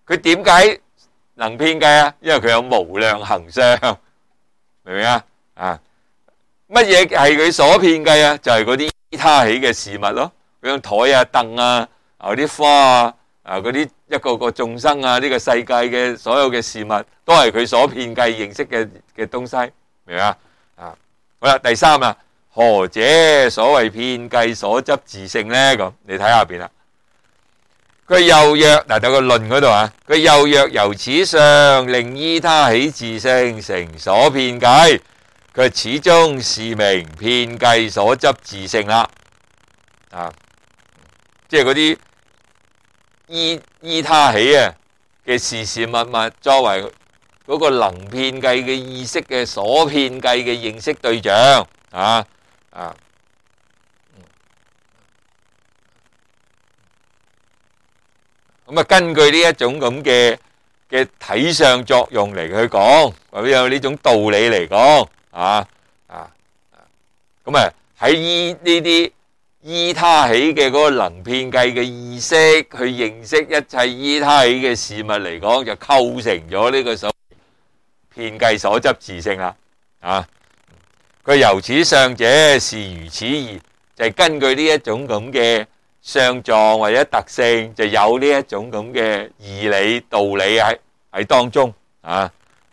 佢點解能遍計啊？因為佢有無量行相，明唔明啊？啊，乜嘢係佢所遍計啊？就係嗰啲依他起嘅事物咯，嗰張台啊、凳啊、啊啲花啊、啊嗰啲一個個眾生啊，呢個世界嘅所有嘅事物，都係佢所遍計認識嘅嘅東西，明唔明啊？啊，好啦，第三啊，何者所謂遍計所執自性呢？咁你睇下邊啦。佢又曰嗱，到個論嗰度啊，佢又曰由此相令依他起自性成所遍計，佢始終是名遍計所執自性啦。啊，即係嗰啲依依他起啊嘅事事物物，作為嗰個能遍計嘅意識嘅所遍計嘅認識對象啊啊。咁啊，根據呢一種咁嘅嘅體相作用嚟去講，或者有呢種道理嚟講，啊啊，咁啊喺依呢啲依他起嘅嗰個能遍計嘅意識去認識一切依他起嘅事物嚟講，就構成咗呢個所謂遍計所執自性啦。啊，佢由此相者是如此義，就係根據呢一種咁嘅相狀或者特性，就有呢一種咁嘅義理道理喺喺當中啊。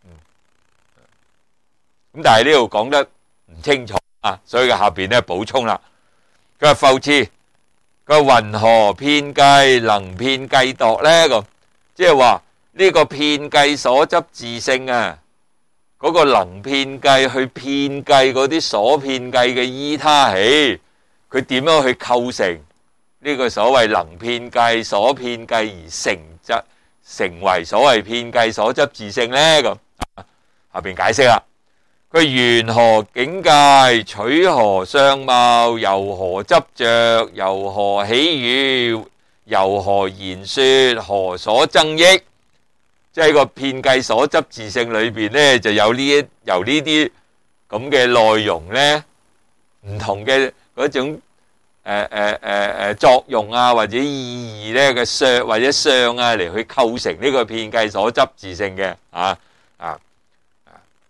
咁但係呢度講得唔清楚啊，所以佢下邊咧補充啦。佢話復次，佢話云何遍計能遍計度咧？咁即係話呢個遍計所執自性啊，嗰個能遍計去遍計嗰啲所遍計嘅依他起，佢點樣去構成呢個所謂能遍計所遍計而成則成為所謂遍計所執自性呢？咁下邊解釋啦。佢緣何境界，取何相貌，由何執着，由何喜悅，由何言說，何所增益？即係個遍計所執自性裏邊呢，就有呢一由呢啲咁嘅內容呢，唔同嘅嗰種。誒誒誒誒作用啊，或者意義咧嘅相或者相啊，嚟去構成呢個遍計所執自性嘅啊啊啊！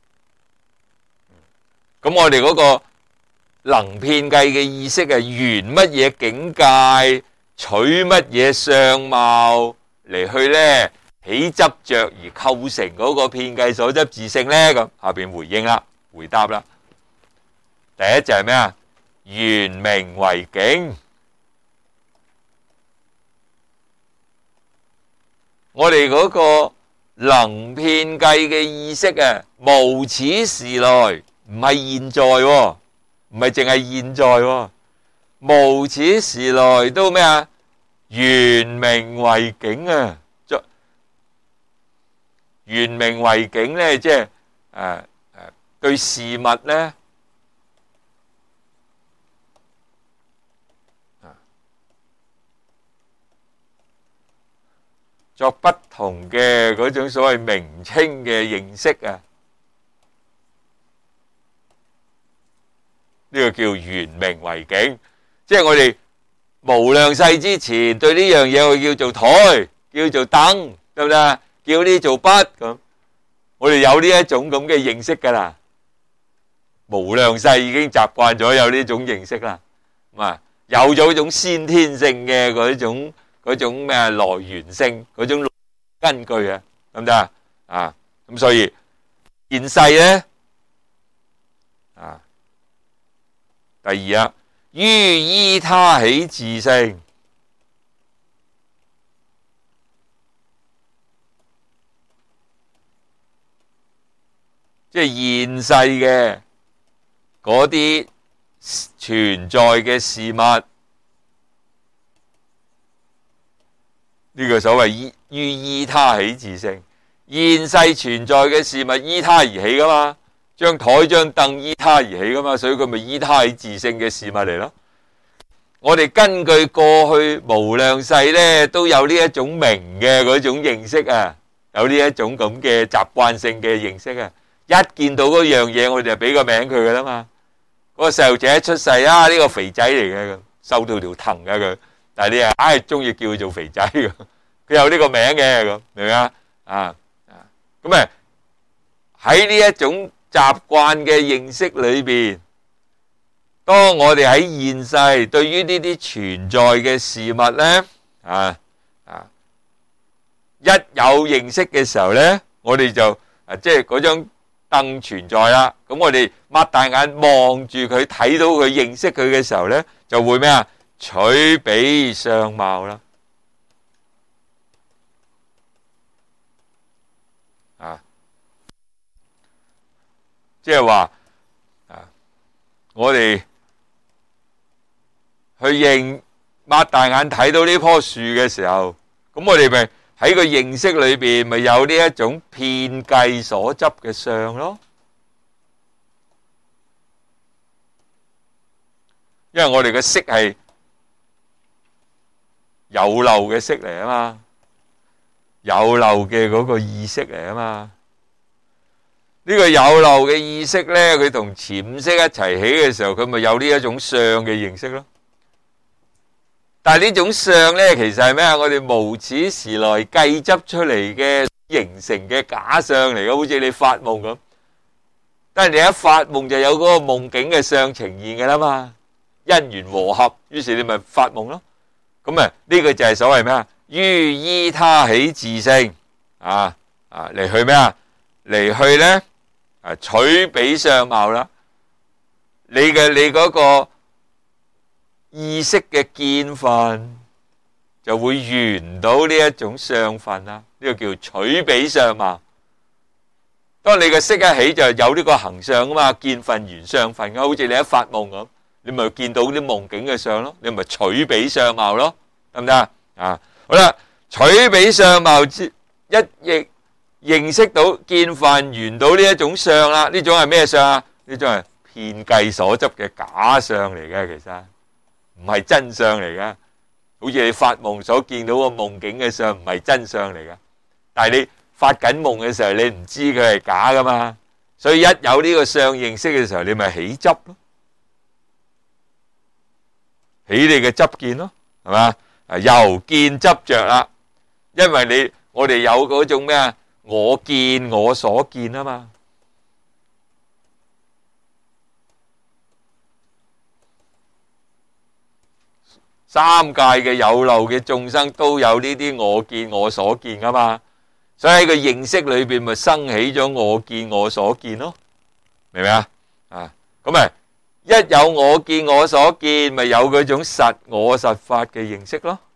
咁我哋嗰個能遍計嘅意識係緣乜嘢境界，取乜嘢相貌嚟去咧起執着而構成嗰個遍計所執自性咧？咁下邊回應啦，回答啦。第一就係咩啊？緣名為境，我哋嗰個能遍計嘅意識啊，無始時來，唔係現在，唔係淨係現在，無始時來都咩啊？緣名為境啊，緣名為境咧，即係誒誒對事物咧。作不同嘅嗰種所謂名稱嘅認識啊，呢個叫緣名為境，即係我哋無量世之前對呢樣嘢我叫做台，叫做凳，得唔得啊？叫呢做筆咁，我哋有呢一種咁嘅認識噶啦，無量世已經習慣咗有呢種認識啦，咁啊有咗一種先天性嘅嗰種。嗰種咩來源性，嗰種根據啊，得唔得啊？啊，咁所以現世咧，啊，第二啊，於依他起自性，即係現世嘅嗰啲存在嘅事物。呢個所謂依於依他起自性，現世存在嘅事物依他而起噶嘛，張台張凳依他而起噶嘛，所以佢咪依他起自性嘅事物嚟咯。我哋根據過去無量世咧，都有呢一種名嘅嗰種認識啊，有呢一種咁嘅習慣性嘅認識啊。一見到嗰樣嘢，我哋就俾個名佢噶啦嘛。嗰個細路仔一出世啊，呢個肥仔嚟嘅，瘦到條藤嘅佢。但係你啊，唉，中意叫佢做肥仔嘅， 佢有呢個名嘅咁，明唔明啊？啊啊，咁誒喺呢一種習慣嘅認識裏邊，當我哋喺現世對於呢啲存在嘅事物咧，啊啊，一有認識嘅時候咧，我哋就啊即係嗰張凳存在啦。咁我哋擘大眼望住佢，睇到佢認識佢嘅時候咧，就會咩啊？取彼相貌啦。啊，即係話啊，我哋去認擘大眼睇到呢棵樹嘅時候，咁我哋咪喺個認識裏邊咪有呢一種遍計所執嘅相咯。因為我哋嘅識係有漏嘅識嚟啊嘛，有漏嘅嗰個意識嚟啊嘛。呢個有漏嘅意識咧，佢同潛識一齊起嘅時候，佢咪有呢一種相嘅認識咯。但係呢種相咧，其實係咩啊？我哋無始時來計執出嚟嘅形成嘅假相嚟嘅，好似你發夢咁。但係你一發夢就有嗰個夢境嘅相呈現嘅啦嘛，因緣和合，於是你咪發夢咯。咁啊，呢個就係所謂咩啊？於依他起自性啊啊嚟去咩啊？嚟去咧啊取彼相貌啦。你嘅你嗰個意識嘅見分就會緣到呢一種相分啦，呢個叫取彼相貌。當你嘅識一起就有呢個行相啊嘛，見分緣相分啊，好似你一發夢咁，你咪見到啲夢境嘅相咯，你咪取彼相貌咯，得唔得啊？啊，好啦，取彼相貌一亦認識到見分緣到呢一種相啦，呢種係咩相啊？呢種係遍計所執嘅假相嚟嘅，其實唔係真相嚟嘅。好似你發夢所見到個夢境嘅相唔係真相嚟嘅，但係你發緊夢嘅時候，你唔知佢係假噶嘛，所以一有呢個相認識嘅時候，你咪起執咯，起你嘅執見咯，係嘛？啊，由見執着啦，因為你我哋有嗰種咩啊？我見我所見啊嘛。三界嘅有漏嘅眾生都有呢啲我見我所見噶嘛，所以喺個認識裏邊咪生起咗我見我所見咯，明唔明啊？啊，咁咪一有我見我所見，咪有嗰種實我實法嘅認識咯，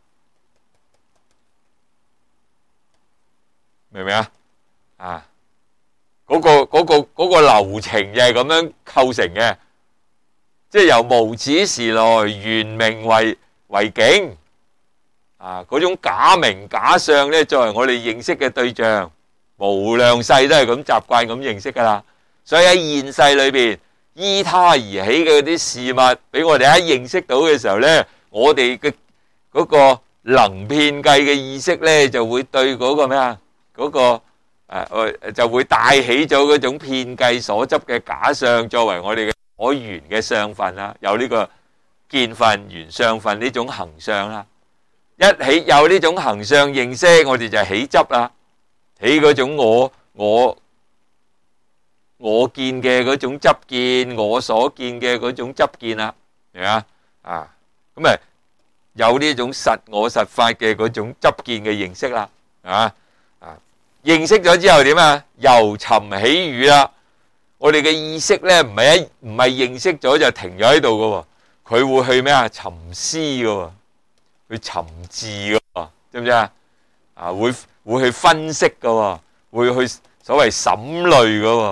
明唔明啊？啊，嗰個嗰個嗰個流程就係咁樣構成嘅，即係由無始時來緣名為為境啊，嗰種假名假相咧，作為我哋認識嘅對象，無量世都係咁習慣咁認識噶啦。所以喺現世裏邊，依他而起嘅嗰啲事物，俾我哋一認識到嘅時候咧，我哋嘅嗰個能遍計嘅意識咧，就會對嗰個咩啊，嗰個誒誒就會帶起咗嗰種遍計所執嘅假相，作為我哋嘅可緣嘅相分啦，有呢個見分緣相分呢種行相啦。一起有呢種行相認識，我哋就起執啦，起嗰種我我我見嘅嗰種執見，我所見嘅嗰種執見啦，明嘛？啊，咁咪有呢種實我實法嘅嗰種執見嘅認識啦，啊啊，認識咗之後點啊？由尋起語啦，我哋嘅意識咧唔係一唔係認識咗就停咗喺度噶。佢會去咩啊？沉思嘅，去尋字嘅，知唔知啊？啊，會會去分析嘅，會去所謂審慮嘅。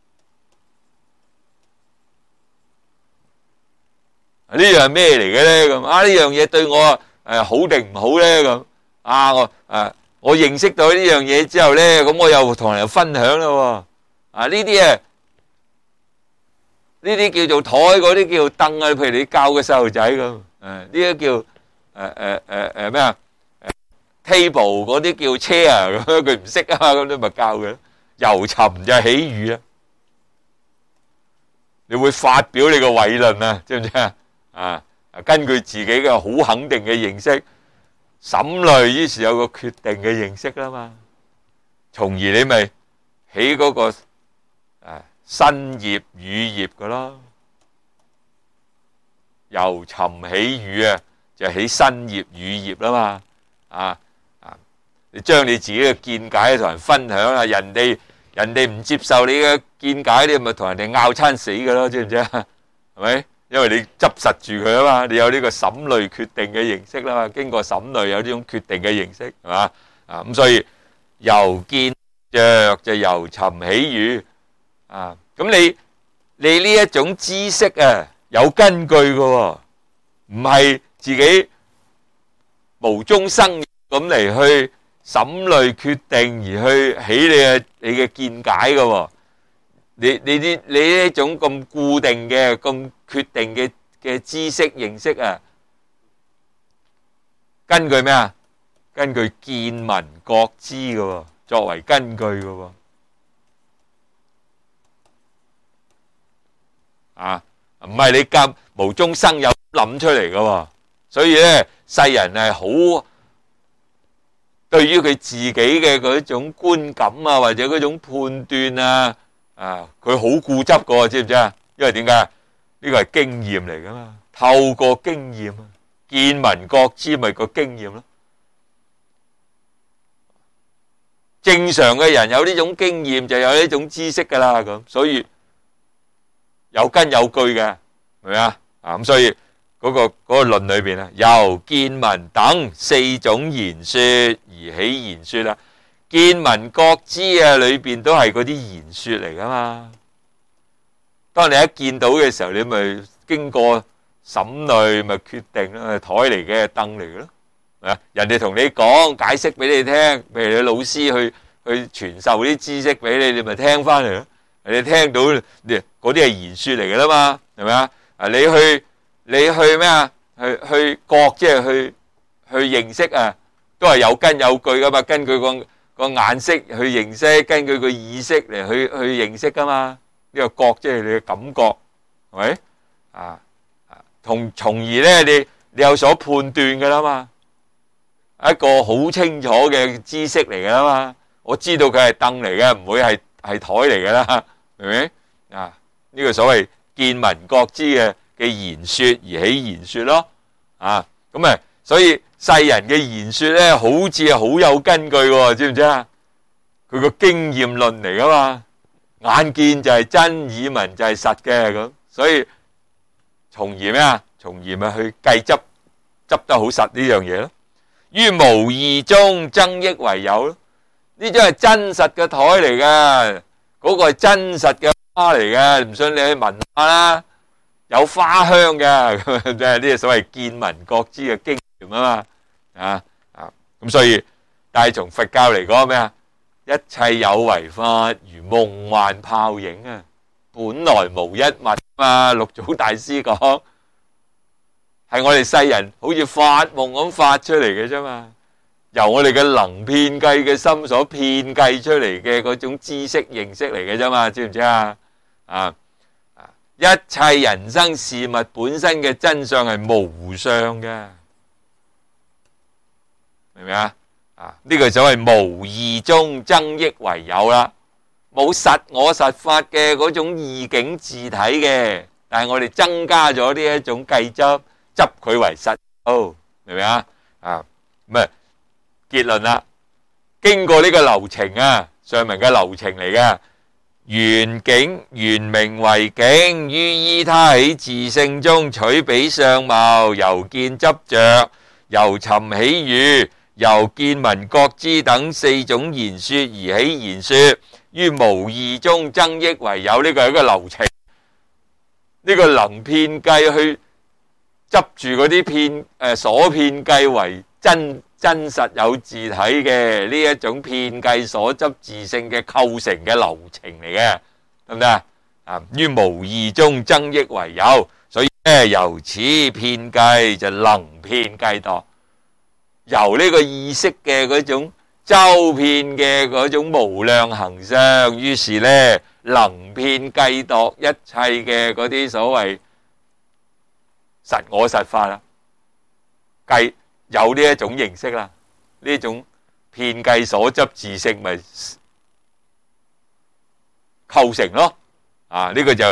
呢樣係咩嚟嘅咧？咁啊，呢樣嘢對我誒好定唔好咧？咁啊，我誒我認識到呢樣嘢之後咧，咁我又同人分享啦。啊，呢啲啊。呢啲叫做台，嗰啲叫做凳啊。譬如你教個細路仔咁，誒呢啲叫誒誒誒誒咩啊？table 嗰啲叫 chair 咁，佢唔識啊嘛，咁你咪教佢。由尋就起語啊，你會發表你個偉論啊，知唔知啊？啊，根據自己嘅好肯定嘅認識， 審慮，於是有個決定嘅認識啦嘛，從而你咪起嗰個誒新葉乳葉噶咯，由尋起乳啊，就起新葉乳葉啦嘛，啊啊！你將你自己嘅見解同人分享啊，人哋人哋唔接受你嘅見解，你咪同人哋拗餐死噶咯，知唔知啊？係咪？因為你執實住佢啊嘛，你有呢個審慮決定嘅認識啦嘛，經過審慮有呢種決定嘅認識，係嘛？啊咁所以由見着就由尋起乳啊，咁你你呢一種知識啊有根據嘅喎，唔係自己無中生咁嚟去審慮決定而去起你嘅你嘅見解嘅喎。你你啲你呢種咁固定嘅咁決定嘅嘅知識認識啊，根據咩啊？根據見聞覺知嘅喎，作為根據嘅喎，啊，唔係你咁無中生有諗出嚟嘅喎。所以咧，世人係好對於佢自己嘅嗰種觀感啊，或者嗰種判斷啊。啊！佢好固執噶，知唔知啊？因為點解？呢個係經驗嚟噶嘛，透過經驗啊，見聞覺知咪個經驗咯。正常嘅人有呢種經驗，就有呢種知識噶啦，咁所以有根有據嘅，係咪啊？啊咁所以嗰個嗰個論裏邊啊，由見聞等四種言說而起言說啦。見聞覺知啊，裏邊都係嗰啲言說嚟噶嘛。當你一見到嘅時候，你咪經過審慮，咪決定啦，台嚟嘅，凳嚟嘅咯。啊，人哋同你講解釋俾你聽，譬如你老師去去傳授啲知識俾你，你咪聽翻嚟咯。你聽到你嗰啲係言說嚟噶啦嘛，係咪啊？啊，你去你去咩啊？去去覺即係去去認識啊，都係有根有據噶嘛，根據個。個眼色去認識，根據個意識嚟去去認識噶嘛？呢個覺即係你嘅感覺，係咪？啊啊，同從而咧，你你有所判斷噶啦嘛？一個好清楚嘅知識嚟噶啦嘛？我知道佢係凳嚟嘅，唔會係係台嚟噶啦，明唔明？啊，呢個所謂見聞覺知嘅嘅言說而起言說咯，啊，咁啊，所以。世人嘅言說咧，好似係好有根據喎，知唔知啊？佢個經驗論嚟噶嘛，眼見就係真，耳聞就係實嘅咁，所以從而咩啊？從而咪去計執執得好實呢樣嘢咯。於無異中增益為有咯，呢張係真實嘅台嚟嘅，嗰個係真實嘅花嚟嘅，唔信你去聞下啦，有花香嘅，即係呢個所謂見聞覺知嘅經。啊嘛啊啊咁，所以但係從佛教嚟講咩啊？一切有為法如夢幻泡影啊，本來無一物嘛。六祖大師講係我哋世人好似發夢咁發出嚟嘅啫嘛，由我哋嘅能遍計嘅心所遍計出嚟嘅嗰種知識認識嚟嘅啫嘛，知唔知啊？啊啊！一切人生事物本身嘅真相係無相嘅。明唔明啊？啊，呢個所謂無異中增益為有啦，冇實我實法嘅嗰種異境自體嘅，但係我哋增加咗呢一種計執，執佢為實。哦，明唔明啊？啊，咁啊結論啦，經過呢個流程啊，上文嘅流程嚟嘅，緣境緣名為境，於依他起自性中取彼相貌，由見執着，由尋起語。由見聞覺知等四種言說而起言說，於無異中增益為有，呢個係一個流程。呢個能遍計去執住嗰啲遍誒所遍計為真真實有自體嘅呢一種遍計所執自性嘅構成嘅流程嚟嘅，得唔得啊？啊，於無異中增益為有，所以咧由此遍計就能遍計度。由呢個意識嘅嗰種周遍嘅嗰種無量行相，於是咧能遍計度一切嘅嗰啲所謂實我實法啦，計有呢一種認識啦，呢種遍計所執自性咪構成咯。啊，呢、這個就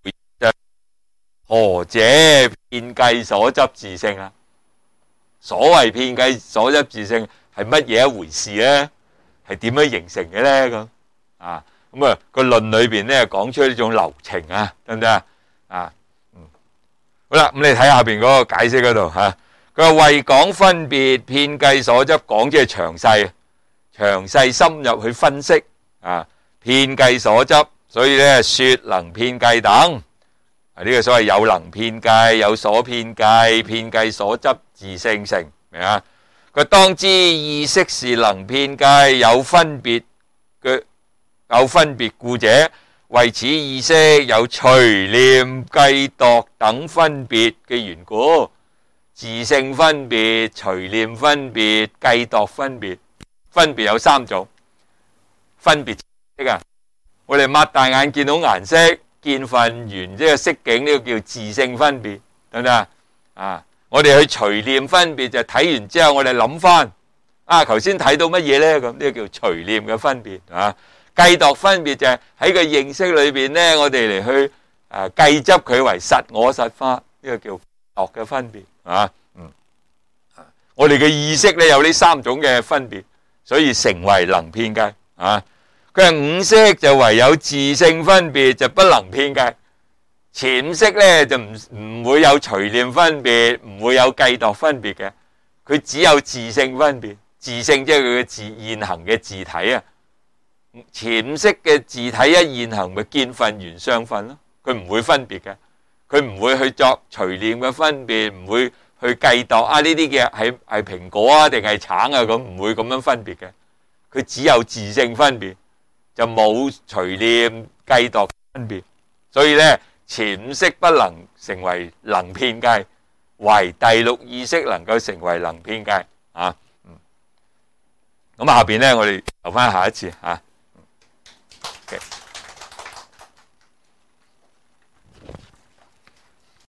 何者遍計所執自性啊？所謂遍計所執自性係乜嘢一回事咧？係點樣形成嘅咧？咁啊，咁啊個論裏邊咧講出呢種流程啊，得唔得啊？啊，嗯，好啦，咁你睇下邊嗰個解釋嗰度吓，佢話為講分別，遍計所執，講即係詳細，詳細深入去分析啊，遍計所執，所以咧說能遍計等啊，呢個所謂有能遍計，有所遍計，遍計所執自性成，明啊？佢當知意識是能遍計，有分別嘅有分別故者，為此意識有隨念計度等分別嘅緣故，自性分別、隨念分別、計度分別，分別有三種。分別識啊，我哋擘大眼見到顏色、見分緣，即係色境，呢個叫自性分別，得唔得啊？啊！我哋去隨念分別就睇完之後，我哋諗翻啊，頭先睇到乜嘢咧？咁呢個叫隨念嘅分別啊。計度分別就係喺個認識裏邊咧，我哋嚟去誒計執佢為實我實法，呢個叫度嘅分別啊。嗯，我哋嘅意識咧有呢三種嘅分別，所以成為能遍計啊。佢係五識就唯有自性分別，就不能遍計。潛識咧就唔唔會有隨念分別，唔會有計度分別嘅，佢只有自性分別。自性即係佢嘅自現行嘅自體啊。潛識嘅自體一現行，咪見分緣相分咯。佢唔會分別嘅，佢唔會去作隨念嘅分別，唔會去計度啊呢啲嘅係係蘋果啊定係橙啊，咁唔會咁樣分別嘅。佢只有自性分別，就冇隨念計度分別。所以咧，潛識不能成為能遍計，唯第六意識能夠成為能遍計啊。嗯，咁下邊咧，我哋留翻下一次啊。